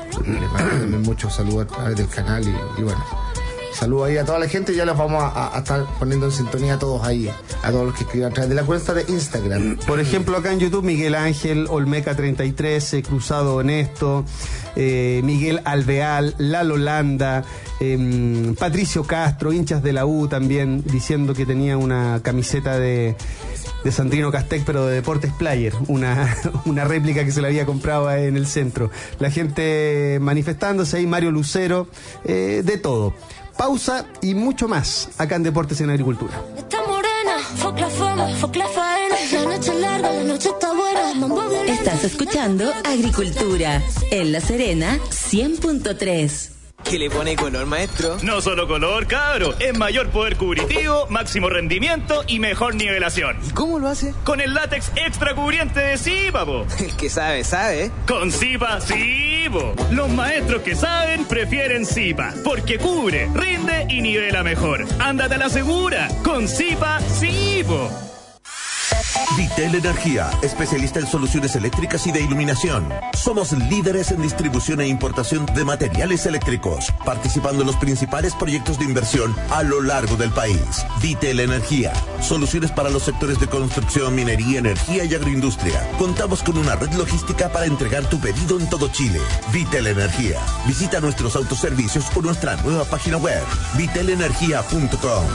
Le mando también muchos saludos a través del canal y bueno. Saludos ahí a toda la gente y ya los vamos a estar poniendo en sintonía a todos ahí, a todos los que escriban a través de la cuenta de Instagram. Por ejemplo, acá en YouTube, Miguel Ángel, Olmeca 33, Cruzado Honesto, Miguel Alveal, Lalo Landa, Patricio Castro, hinchas de la U también, diciendo que tenía una camiseta de Sandrino Castec, pero de Deportes Player, una réplica que se la había comprado en el centro. La gente manifestándose ahí, Mario Lucero, de todo. Pausa y mucho más acá en Deportes en Agricultura. Está morena, fuck la fama, fuck la faena. La noche es larga, la noche está buena. Estás escuchando Agricultura en La Serena 100.3. ¿Qué le pone color, maestro? No solo color, cabro. Es mayor poder cubritivo, máximo rendimiento y mejor nivelación. ¿Y cómo lo hace? Con el látex extra cubriente de Zipa, po. El que sabe, sabe. Con Zipa, sí, po. Los maestros que saben prefieren Zipa, porque cubre, rinde y nivela mejor. Ándate a la segura. Con Zipa, sí, po. Vitel Energía, especialista en soluciones eléctricas y de iluminación. Somos líderes en distribución e importación de materiales eléctricos, participando en los principales proyectos de inversión a lo largo del país. Vitel Energía, soluciones para los sectores de construcción, minería, energía y agroindustria. Contamos con una red logística para entregar tu pedido en todo Chile. Vitel Energía. Visita nuestros autoservicios o nuestra nueva página web, vitelenergia.com.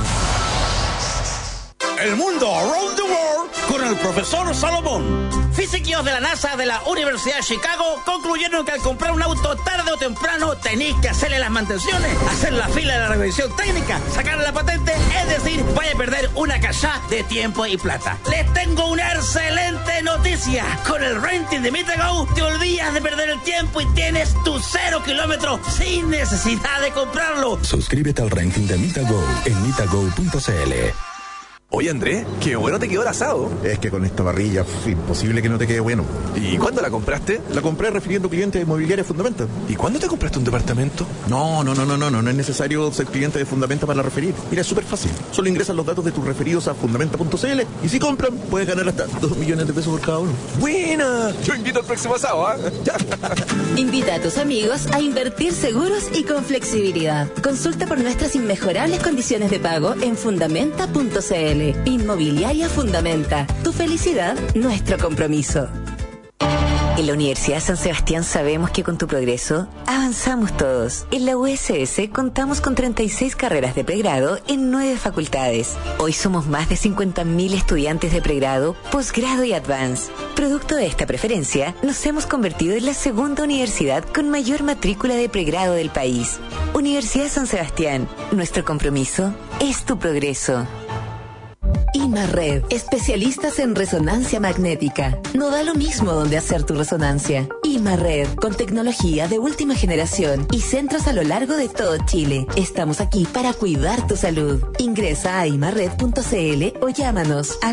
El mundo around the world con el profesor Salomón. Físicos de la NASA de la Universidad de Chicago concluyeron que al comprar un auto tarde o temprano tenéis que hacerle las mantenciones, hacer la fila de la revisión técnica, sacarle la patente, es decir, vaya a perder una cachá de tiempo y plata. Les tengo una excelente noticia. Con el renting de Mitago te olvidas de perder el tiempo y tienes tu 0 kilómetros sin necesidad de comprarlo. Suscríbete al renting de Mitago en mitago.cl. Oye, Andrés, qué bueno te quedó el asado. Es que con esta parrilla imposible que no te quede bueno. ¿Y cuándo la compraste? La compré refiriendo cliente de Mobiliaria Fundamenta. ¿Y cuándo te compraste un departamento? No es necesario ser cliente de Fundamenta para referir. Mira, es súper fácil. Solo ingresas los datos de tus referidos a fundamenta.cl y si compran, puedes ganar hasta 2 millones de pesos por cada uno. ¡Buena! Yo invito al próximo asado, ¿ah? Invita a tus amigos a invertir seguros y con flexibilidad. Consulta por nuestras inmejorables condiciones de pago en fundamenta.cl. Inmobiliaria Fundamenta. Tu felicidad, nuestro compromiso. En la Universidad San Sebastián sabemos que con tu progreso avanzamos todos. En la USS contamos con 36 carreras de pregrado en 9 facultades. Hoy somos más de 50.000 estudiantes de pregrado, posgrado y advance. Producto de esta preferencia, nos hemos convertido en la segunda universidad con mayor matrícula de pregrado del país. Universidad San Sebastián, nuestro compromiso es tu progreso. IMARRED, especialistas en resonancia magnética. No da lo mismo donde hacer tu resonancia. IMARRED, con tecnología de última generación y centros a lo largo de todo Chile. Estamos aquí para cuidar tu salud. Ingresa a imarred.cl o llámanos al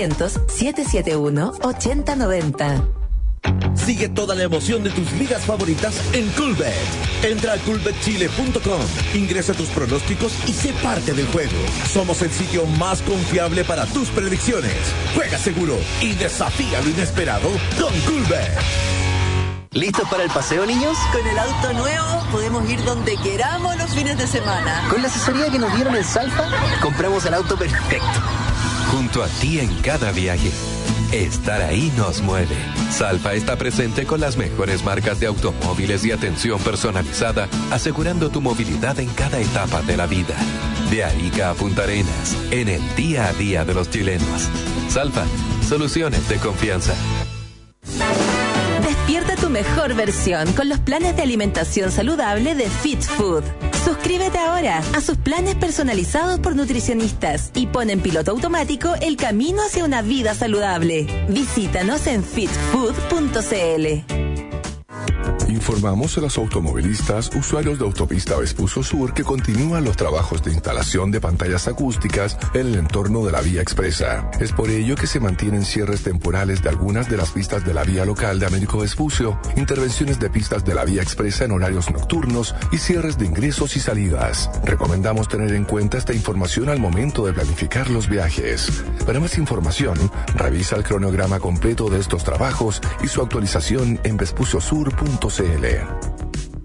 600-771-8090. Sigue toda la emoción de tus ligas favoritas en Coolbet. Entra a coolbetchile.com, ingresa tus pronósticos y sé parte del juego. Somos el sitio más confiable para tus predicciones. Juega seguro y desafía lo inesperado con Coolbet. ¿Listos para el paseo, niños? Con el auto nuevo podemos ir donde queramos los fines de semana. Con la asesoría que nos dieron en Salfa, compramos el auto perfecto. Junto a ti en cada viaje. Estar ahí nos mueve. Salfa está presente con las mejores marcas de automóviles y atención personalizada, asegurando tu movilidad en cada etapa de la vida. De Arica a Punta Arenas, en el día a día de los chilenos. Salfa, soluciones de confianza. Despierta tu mejor versión con los planes de alimentación saludable de Fit Food. Suscríbete ahora a sus planes personalizados por nutricionistas y pon en piloto automático el camino hacia una vida saludable. Visítanos en fitfood.cl. Informamos a los automovilistas usuarios de Autopista Vespucio Sur que continúan los trabajos de instalación de pantallas acústicas en el entorno de la vía expresa. Es por ello que se mantienen cierres temporales de algunas de las pistas de la vía local de Américo Vespucio, intervenciones de pistas de la vía expresa en horarios nocturnos y cierres de ingresos y salidas. Recomendamos tener en cuenta esta información al momento de planificar los viajes. Para más información, revisa el cronograma completo de estos trabajos y su actualización en vespuciosur.cl.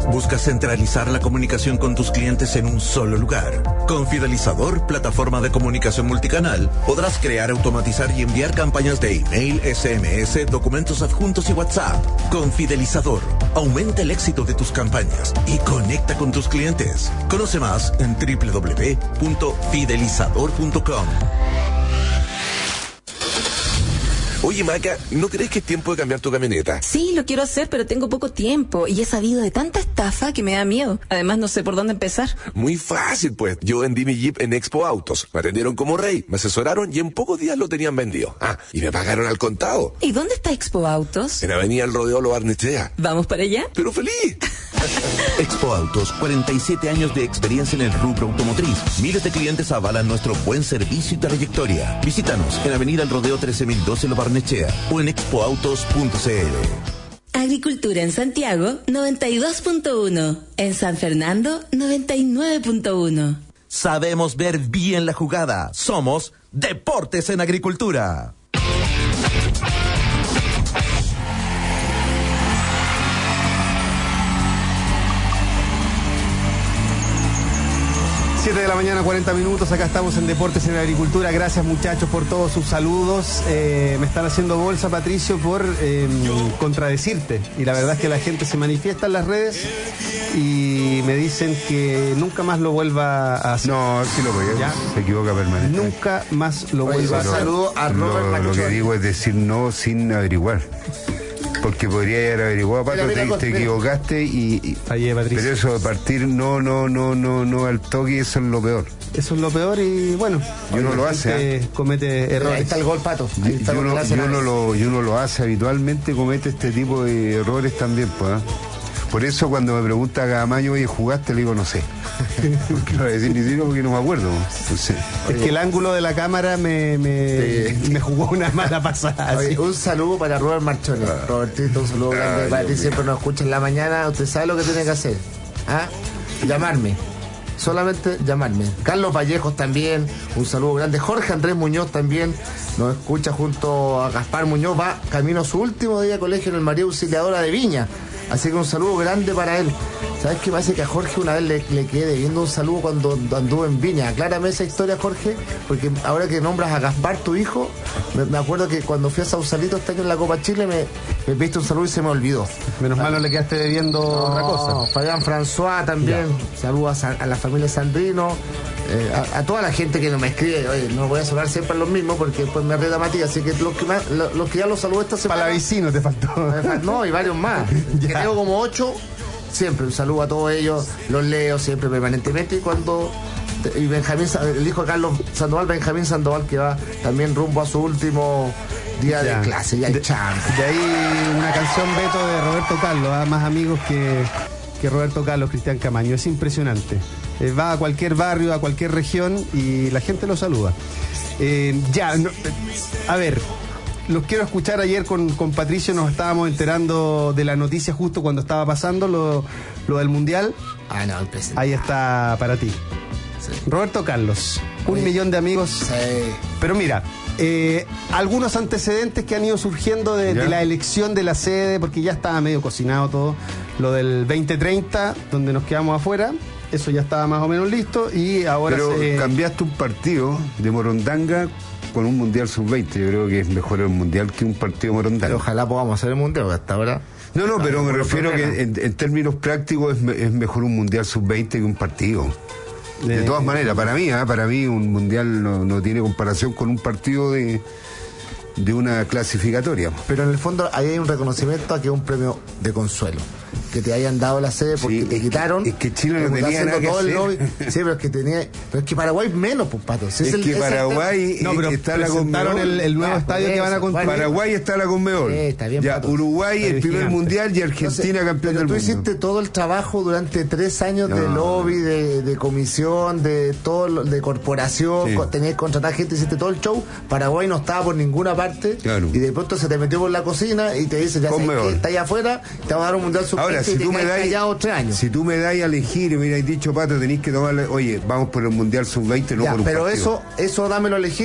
¿Buscas centralizar la comunicación con tus clientes en un solo lugar? Con Fidelizador, plataforma de comunicación multicanal, podrás crear, automatizar y enviar campañas de email, SMS, documentos adjuntos y WhatsApp. Con Fidelizador, aumenta el éxito de tus campañas y conecta con tus clientes. Conoce más en www.fidelizador.com. Oye, Maca, ¿no crees que es tiempo de cambiar tu camioneta? Sí, lo quiero hacer, pero tengo poco tiempo y he sabido de tanta estafa que me da miedo. Además, no sé por dónde empezar. Muy fácil, pues. Yo vendí mi Jeep en Expo Autos. Me atendieron como rey, me asesoraron y en pocos días lo tenían vendido. Y me pagaron al contado. ¿Y dónde está Expo Autos? En Avenida El Rodeo Lo Barnechea. ¿Vamos para allá? ¡Pero feliz! Expo Autos, 47 años de experiencia en el rubro automotriz. Miles de clientes avalan nuestro buen servicio y trayectoria. Visítanos en Avenida El Rodeo 13012 Lo Barnechea o en expoautos.cl. Agricultura en Santiago, 92.1. En San Fernando, 99.1. Sabemos ver bien la jugada. Somos Deportes en Agricultura. 7 de la mañana, 40 minutos. Acá estamos en Deportes en Agricultura. Gracias, muchachos, por todos sus saludos. Me están haciendo bolsa, Patricio, por contradecirte. Y la verdad es que la gente se manifiesta en las redes y me dicen que nunca más lo vuelva a hacer. No, sí lo voy a. Se equivoca permanentemente. Nunca más lo vuelva a hacer. Saludo a Robert Machón. Lo que digo es decir no sin averiguar. Porque podría haber averiguado, Pato, te equivocaste y pero eso de partir no al toque, eso es lo peor. Eso es lo peor y bueno, y uno lo hace, comete errores. Ahí está el gol, Pato. Y uno lo hace habitualmente, comete este tipo de errores también, pues. Por eso cuando me pregunta cada mayo, oye, ¿jugaste? Le digo, no sé. Porque no voy a decir ni siquiera porque no me acuerdo. Entonces, es que el ángulo de la cámara me jugó una mala pasada. Oye, un saludo para Robert Marchoni. Robertito, un saludo grande para ti. Siempre nos escucha en la mañana. Usted sabe lo que tiene que hacer. Llamarme. Solamente llamarme. Carlos Vallejos también, un saludo grande. Jorge Andrés Muñoz también nos escucha junto a Gaspar Muñoz. Va camino a su último día de colegio en el María Auxiliadora de Viña. Así que un saludo grande para él. ¿Sabes qué pasa? Que a Jorge una vez le quedé debiendo un saludo cuando anduvo en Viña. Aclárame esa historia, Jorge, porque ahora que nombras a Gaspar, tu hijo, me acuerdo que cuando fui a Sausalito este año en la Copa Chile me pediste un saludo y se me olvidó. Menos mal no le quedaste debiendo otra cosa. Fabián François también. Saludos a la familia Sandrino. A toda la gente que no me escribe. Oye, no voy a sonar siempre los mismos porque después me reta Matías. Así que los que ya los saludé esta semana. Palavicino te faltó. No, y varios más. Que tengo como 8. Siempre un saludo a todos ellos. Los leo siempre permanentemente. Y Benjamín, el hijo de Carlos Sandoval, Benjamín Sandoval, que va también rumbo a su último día de clase. Y de ahí una canción, Beto, de Roberto Carlos. Más amigos que Roberto Carlos, Cristian Camaño. Es impresionante. Va a cualquier barrio, a cualquier región y la gente lo saluda. A ver, los quiero escuchar. Ayer con Patricio nos estábamos enterando de la noticia justo cuando estaba pasando lo del Mundial. Ahí está para ti. Sí. Roberto Carlos, 1 millón de amigos. Sí. Pero mira, algunos antecedentes que han ido surgiendo de la elección de la sede, porque ya estaba medio cocinado todo. Lo del 2030, donde nos quedamos afuera. Eso ya estaba más o menos listo y ahora cambiaste un partido de Morondanga con un Mundial Sub-20. Yo creo que es mejor el Mundial que un partido de Morondanga. Pero ojalá podamos hacer el Mundial, porque hasta ahora... No, pero me refiero que en términos prácticos es mejor un Mundial Sub-20 que un partido. De todas maneras, para mí un Mundial no tiene comparación con un partido de una clasificatoria. Pero en el fondo ahí hay un reconocimiento a que es un premio de consuelo. Que te hayan dado la sede porque te quitaron. Es que Chile no tenía nada que hacer. Sí, pero es que Paraguay menos, pues, Pato. Paraguay está la Conmebol. El nuevo estadio que van a construir. Paraguay está la Conmebol. Está bien, ya, Uruguay el primer mundial y Argentina campeón del mundo. Tú hiciste todo el trabajo durante 3 años de lobby, de comisión, de todo, de corporación, tenías que contratar gente, hiciste todo el show. Paraguay no estaba por ninguna parte y de pronto se te metió por la cocina y te dice, ya sabes que está allá afuera, te vamos a dar un mundial sub-20. Ahora, si tú me das a elegir y me hubieras dicho, Pato, tenés que tomarle, oye, vamos por el Mundial Sub-20, no por un pero partido. eso dámelo a elegir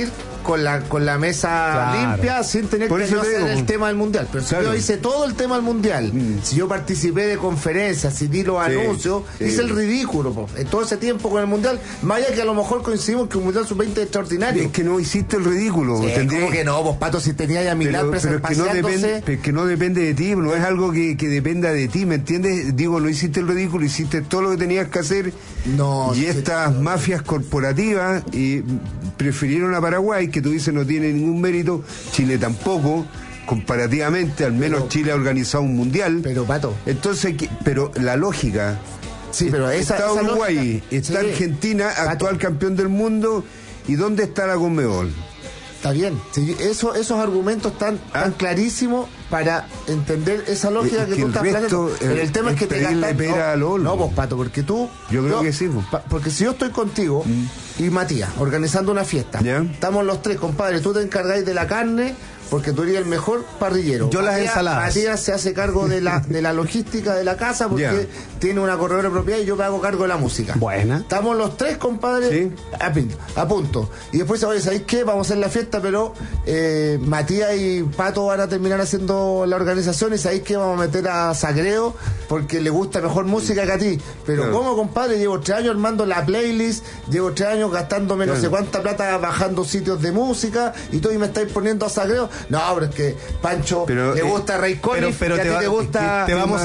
con la mesa limpia sin tener Por que eso yo te hacer digo. el tema del mundial. Pero si Claro. yo hice todo el tema del mundial, si yo participé de conferencias, si di los anuncios, hice el ridículo po, en todo ese tiempo con el mundial, más allá que a lo mejor coincidimos que un mundial sub-20 es extraordinario. Es que no hiciste el ridículo. Sí, Tendría- ¿cómo que no? Vos, Pato, si tenías a Milán pero es que no paseándose. depende, que no depende de ti, no es algo que dependa de ti, ¿me entiendes? Digo, no hiciste el ridículo, hiciste todo lo que tenías que hacer. No, y estas mafias corporativas prefirieron a Paraguay, que tú dices no tiene ningún mérito, Chile tampoco. Comparativamente, al menos Chile ha organizado un mundial. Pero, Pato. Entonces, pero la lógica. Sí, pero está esa Uruguay, lógica, está sí. Argentina, actual campeón del mundo. ¿Y dónde está la Conmebol? Está bien, sí, esos argumentos están tan clarísimos para entender esa lógica Es que que tú el estás resto, planteando. Pero el tema es que te pedirle gastas. pera al olmo. No, vos, Pato, porque tú. Yo creo que sí, pues. Porque si yo estoy contigo y Matías organizando una fiesta, estamos los tres, compadre, tú te encargáis de la carne. Porque tú eres el mejor parrillero. Yo las ensaladas. Matías se hace cargo de la logística de la casa porque tiene una corredora propiedad y yo me hago cargo de la música. Buena. Estamos los tres, compadre, a punto. Y después, oye, ¿sabéis qué? Vamos a hacer la fiesta, pero Matías y Pato van a terminar haciendo la organización y ¿sabéis qué? Vamos a meter a Sagreo porque le gusta mejor música que a ti. Pero ¿cómo, compadre? Llevo 3 años armando la playlist, llevo 3 años gastándome no sé cuánta plata bajando sitios de música y tú y me estáis poniendo a Sagreo. No, pero es que Pancho le gusta Ray Conniff y a ti te gusta. Te vamos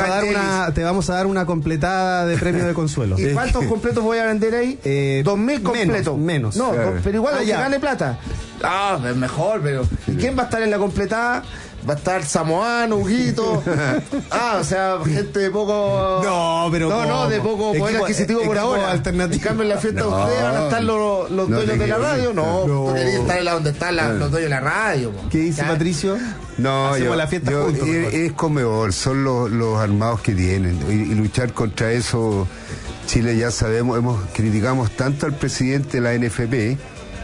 a dar una completada de premio de consuelo. ¿Y cuántos completos voy a vender ahí? 2.000 completos. Menos. No, pero igual que ya. gane plata. Ah, es mejor, pero. ¿Y quién va a estar en la completada? Va a estar Samoano, Huguito. O sea, gente de poco. No, pero. No, de poco poder adquisitivo por ahora. Alternativo. En cambio, en la fiesta de ustedes van a estar los dueños de la radio. No, tú querías estar donde están los dueños de la radio. ¿Qué dice Patricio? No, hacemos la fiesta juntos. Es Conmebol, son los armados que tienen. Y luchar contra eso, Chile ya sabemos, criticamos tanto al presidente de la NFP.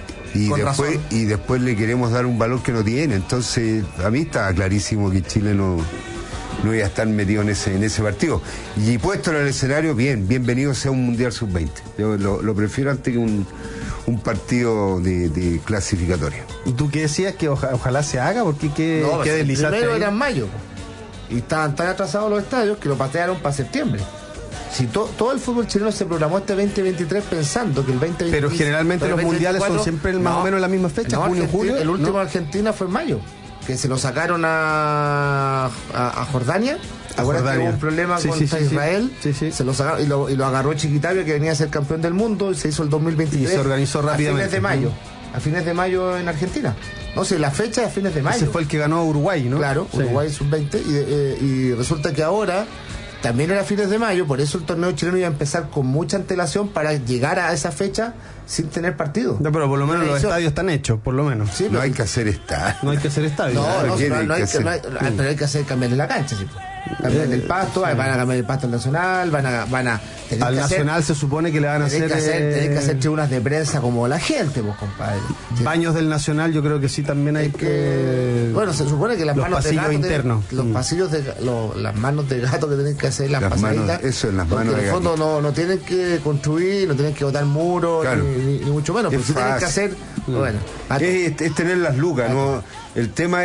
Y después le queremos dar un valor que no tiene. Entonces, a mí estaba clarísimo que Chile no iba a estar metido en ese partido. Y puesto en el escenario, bienvenido sea un Mundial Sub-20. Yo lo prefiero antes que un partido de clasificatoria. ¿Y tú qué decías? Que ojalá se haga, porque qué El deslizaste primero ahí? era en mayo. Y estaban tan atrasados los estadios que lo patearon para septiembre. Si todo el fútbol chileno se programó este 2023 pensando que el 2023. Pero generalmente los mundiales son 2024, siempre más o menos la misma fecha, junio, julio. El último Argentina fue en mayo, que se lo sacaron a Jordania. Ahora que hubo un problema contra Israel, se lo sacaron y lo agarró Chiquitapia, que venía a ser campeón del mundo, y se hizo el 2023. Y se organizó rápidamente. A fines de mayo en Argentina. No sé, la fecha es a fines de mayo. Ese fue el que ganó Uruguay, ¿no? Claro, Sí. Uruguay sub-20 y resulta que ahora también era fines de mayo, por eso el torneo chileno iba a empezar con mucha antelación para llegar a esa fecha sin tener partido. No, pero por lo menos los estadios están hechos, por lo menos. Sí, no hay que hacer estadio. No hay que hacer estadio. pero hay que hacer cambiar la cancha, sí. Cambiar el pasto, van a cambiar el pasto al Nacional, van a tener al que Nacional hacer, se supone que le van a hacer... Tenés que hacer tribunas de prensa como la gente, vos, compadre. Baños del Nacional, yo creo que sí también hay que... Bueno, se supone que las manos de gato internos. los pasillos las manos de gato que tienen que hacer las pasaditas. Eso es las manos de gato. En el fondo no tienen que construir, no tienen que botar muros, claro. ni mucho menos, pero sí tienen que hacer... Bueno, es tener las lucas, ¿no? El tema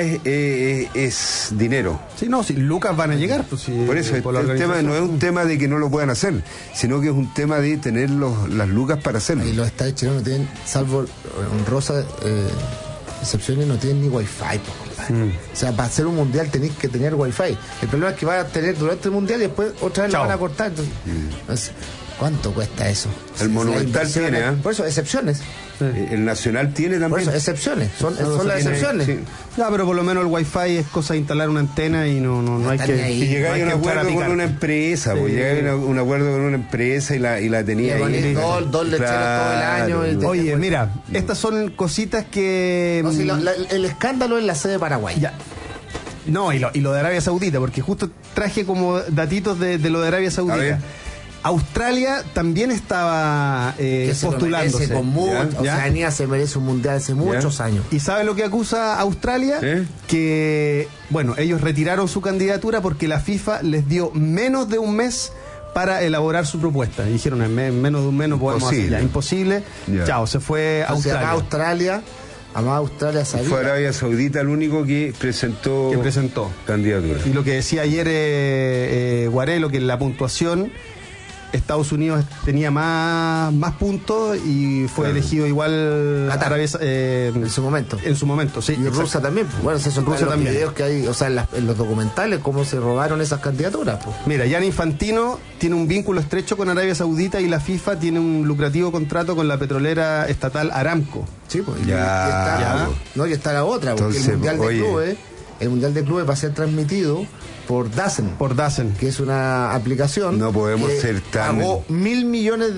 es dinero. Sí, lucas van a llegar. Pues, por eso, el tema no es un tema de que no lo puedan hacer, sino que es un tema de tener las lucas para hacerlo. Y los estadios chilenos no tienen, salvo honrosas excepciones, no tienen ni wifi. O sea, para hacer un mundial tenéis que tener wifi. El problema es que van a tener durante el mundial y después otra vez lo van a cortar. Entonces, ¿cuánto cuesta eso? El Monumental tiene, por eso, excepciones. El Nacional tiene también. Por eso, excepciones. Son las excepciones. Sí. No, pero por lo menos el wifi es cosa de instalar una antena y no hay que... Y llegar a un acuerdo con una empresa, pues llegar a un acuerdo con una empresa y la tenía ahí. Dos lecheros todo el año. Oye, mira, estas son cositas que... el escándalo es la sede de Paraguay. Ya. No, y lo de Arabia Saudita, porque justo traje como datitos de lo de Arabia Saudita. Australia también estaba postulándose. Oceanía se merece un mundial hace muchos años. ¿Y sabe lo que acusa Australia? Que, bueno, ellos retiraron su candidatura porque la FIFA les dio menos de un mes para elaborar su propuesta. Y dijeron, en menos de un mes no podemos hacer ya. Imposible. Chao, se fue Australia. Además, Australia sabía. Fue Arabia Saudita el único que presentó candidatura. Y lo que decía ayer Guarelo, que en la puntuación Estados Unidos tenía más puntos y fue elegido igual Arabia en su momento. En su momento, sí. Y Rusia también. Bueno, esos son Rusia los también. videos que hay, o sea, en los documentales, cómo se robaron esas candidaturas. Pues. Mira, Gianni Infantino tiene un vínculo estrecho con Arabia Saudita y la FIFA tiene un lucrativo contrato con la petrolera estatal Aramco. Sí, pues. Y está la otra, porque entonces, el Mundial de Clubes va a ser transmitido por DAZN, que es una aplicación. No podemos que ser tan. Pagó $1.000 millones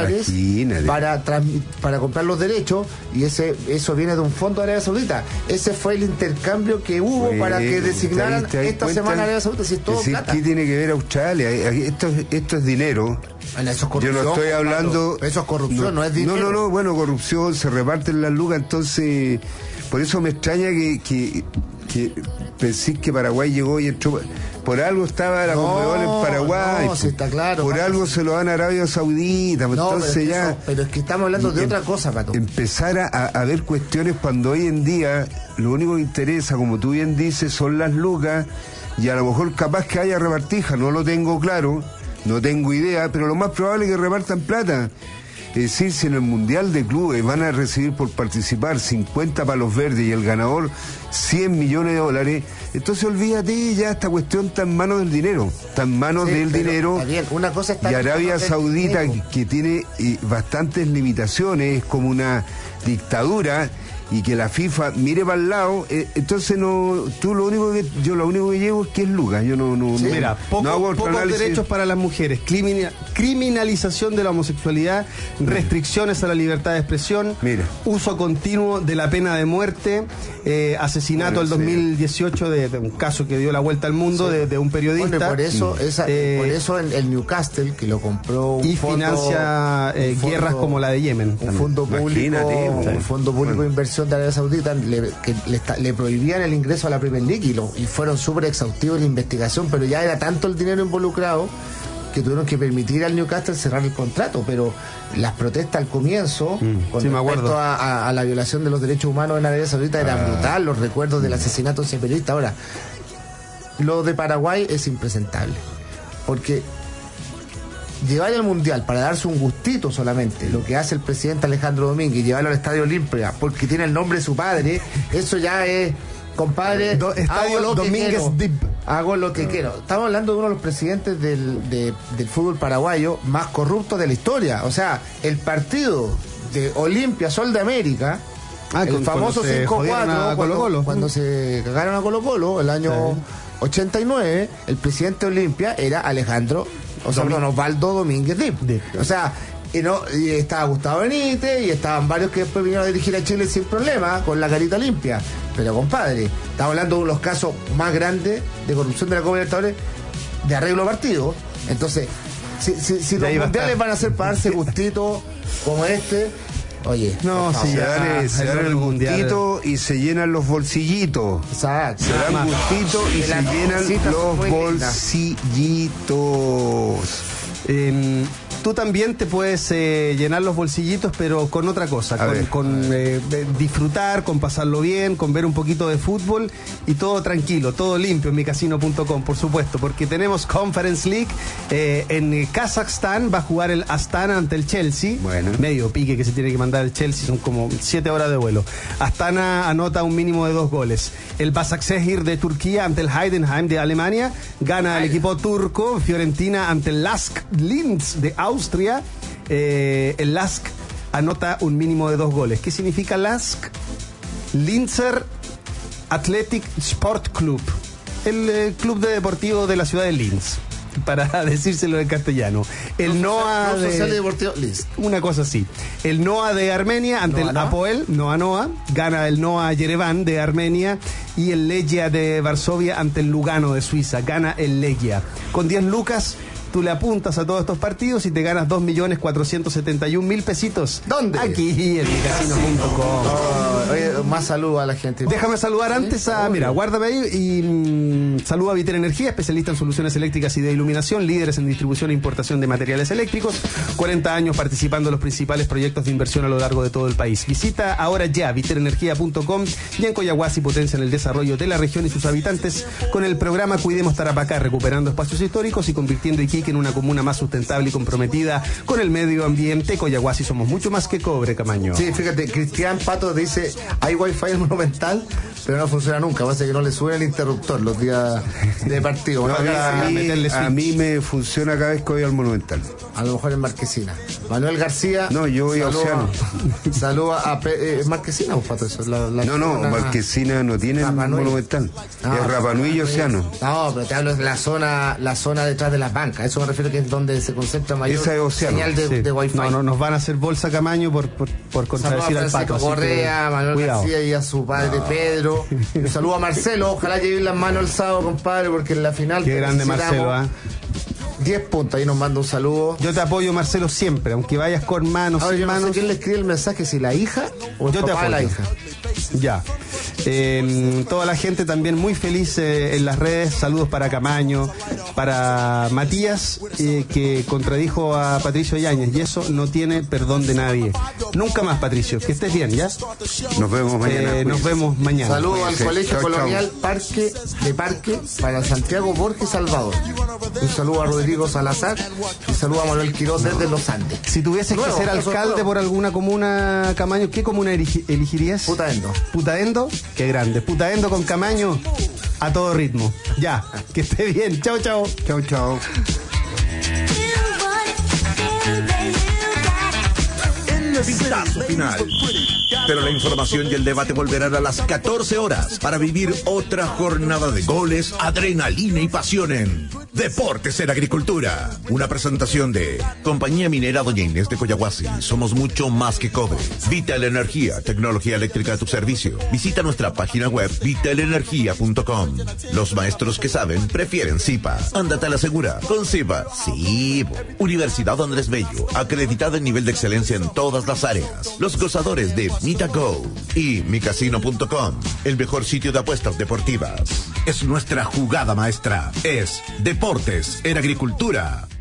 para comprar los derechos, y eso viene de un fondo de Arabia Saudita. Ese fue el intercambio que hubo para que designaran esta semana Arabia Saudita. Si es todo plata. ¿Qué tiene que ver Australia? Esto es dinero. Bueno, eso es corrupción. Yo no estoy hablando. Eso es corrupción, no es dinero. No, bueno, corrupción, se reparten las lucas, entonces. Por eso me extraña que pensé que Paraguay llegó y entró. Por algo estaba la Conmebol en Paraguay. No, sí está claro. Por algo se lo dan a Arabia Saudita. Entonces pero es que estamos hablando de otra cosa, Pato. Empezar a ver cuestiones cuando hoy en día lo único que interesa, como tú bien dices, son las lucas, y a lo mejor capaz que haya repartija, no lo tengo claro, no tengo idea, pero lo más probable es que repartan plata. Es decir, si en el Mundial de Clubes van a recibir por participar 50 palos verdes y el ganador $100 millones, entonces olvídate, ya esta cuestión está en manos del dinero. Está en manos del dinero. Bien, una cosa está y Arabia Saudita, que tiene bastantes limitaciones, es como una dictadura, y que la FIFA mire para el lado, entonces lo único que llevo es que es Lucas. Yo no mira, pocos derechos para las mujeres, criminalización de la homosexualidad, restricciones a la libertad de expresión, uso continuo de la pena de muerte, asesinato del 2018 de un caso que dio la vuelta al mundo de un periodista. Bueno, por eso el Newcastle, que lo compró y financia guerras como la de Yemen. Un fondo público de inversión de Arabia Saudita, le prohibían el ingreso a la Premier League y fueron súper exhaustivos en la investigación, pero ya era tanto el dinero involucrado que tuvieron que permitir al Newcastle cerrar el contrato. Pero las protestas al comienzo con respecto a la violación de los derechos humanos en Arabia Saudita era brutal, los recuerdos del asesinato de ese periodista. Ahora, lo de Paraguay es impresentable, porque llevar al Mundial para darse un gustito solamente, lo que hace el presidente Alejandro Domínguez, llevarlo al Estadio Olimpia porque tiene el nombre de su padre, eso ya es, compadre, hago lo que quiero. Estamos hablando de uno de los presidentes del fútbol paraguayo más corruptos de la historia. O sea, el partido de Olimpia Sol de América, el famoso 5-4, cuando se cagaron a Colo-Colo el año 89, el presidente de Olimpia era Osvaldo Domínguez Dip. O sea, y estaba Gustavo Benítez y estaban varios que después vinieron a dirigir a Chile sin problema, con la carita limpia. Pero compadre, estamos hablando de los casos más grandes de corrupción de la Copa Libertadores, de arreglo de partidos. Entonces, si los mundiales van a ser para darse gustito como este, oye, no, si se dan el gustito y se llenan los bolsillitos. Exacto. Se dan gustito y se llenan los bolsillitos. Tú también te puedes llenar los bolsillitos, pero con otra cosa, con disfrutar, con pasarlo bien, con ver un poquito de fútbol y todo tranquilo, todo limpio en micasino.com, por supuesto, porque tenemos Conference League. En Kazajstán va a jugar el Astana ante el Chelsea. Medio pique que se tiene que mandar el Chelsea, son como 7 horas de vuelo. Astana anota un mínimo de 2 goles. El Başakşehir de Turquía ante el Heidenheim de Alemania. Gana el equipo turco. Fiorentina ante el Lask Linz de Austria. El Lask anota un mínimo de 2 goles. ¿Qué significa Lask? Linzer Athletic Sport Club, el club deportivo de la ciudad de Linz, para decírselo en castellano. El NOA de Linz, una cosa así. El NOA de Armenia ante el Apoel Noa. Gana el NOA Yerevan de Armenia. Y el Legia de Varsovia ante el Lugano de Suiza. Gana el Legia. Con 10 lucas Tú le apuntas a todos estos partidos y te ganas 2.471.000 pesitos. ¿Dónde? Aquí, en micasino.com. Oye, más saludos a la gente. Déjame saludar antes a, mira, guárdame ahí y saludo a Viter Energía, especialista en soluciones eléctricas y de iluminación, líderes en distribución e importación de materiales eléctricos, 40 años participando en los principales proyectos de inversión a lo largo de todo el país. Visita ahora ya viterenergia.com y en Coyahuasi potencia en el desarrollo de la región y sus habitantes con el programa Cuidemos Tarapacá, recuperando espacios históricos y convirtiendo Iquique en una comuna más sustentable y comprometida con el medio ambiente. Coyahuasi somos mucho más que cobre, Camaño. Sí, fíjate, Cristian Pato dice, hay wifi en Monumental, pero no funciona nunca, parece que no le suena el interruptor los días de partido. No, a mí me funciona cada vez que voy al Monumental. A lo mejor en Marquesina. Manuel García. No, yo voy a Océano. Saluda a Marquesina, Pato, eso. Marquesina no tiene Monumental. Es Rapa Nui y Océano. No, pero te hablo de la zona detrás de las bancas. Eso me refiero que es donde se concentra mayor señal de wifi. No, nos van a hacer bolsa, Camaño, por contradecir al Pato. Correa, Manuel García y a su padre Pedro. Un saludo a Marcelo. Ojalá lleven las manos el sábado, compadre, porque en la final. Qué grande Marcelo, 10 puntos, ahí nos manda un saludo. Yo te apoyo, Marcelo, siempre, aunque vayas con manos, sin yo manos. No sé quién le escribe el mensaje, si la hija o el yo papá te apoyo. De la hija. Ya. Toda la gente también muy feliz en las redes. Saludos para Camaño, para Matías, que contradijo a Patricio Yáñez, y eso no tiene perdón de nadie. Nunca más, Patricio. Que estés bien, ¿ya? Nos vemos mañana. Nos vemos mañana. Saludos al Colegio Colonial Parque para Santiago Borges Salvador. Un saludo a Rodrigo Salazar y saludo a Manuel Quiroz desde Los Andes. Si tuvieses que ser alcalde por alguna comuna, Camaño, ¿qué comuna elegirías? Putaendo. ¿Putaendo? Qué grande. Putaendo con Camaño a todo ritmo. Ya, que esté bien. Chao, chao. Chao, chao. Pitazo final. Pero la información y el debate volverán a las 14 horas para vivir otra jornada de goles, adrenalina y pasión en Deportes en Agricultura. Una presentación de Compañía Minera Doña Inés de Coyahuasi. Somos mucho más que cobre. Vital Energía, tecnología eléctrica a tu servicio. Visita nuestra página web vitalenergia.com. Los maestros que saben prefieren Zipa. Ándate a la segura con Zipa. Sí. Universidad Andrés Bello, acreditada en nivel de excelencia en todas las áreas. Los gozadores de MitaGo y micasino.com, el mejor sitio de apuestas deportivas. Es nuestra jugada maestra. Es Deportes en Agricultura.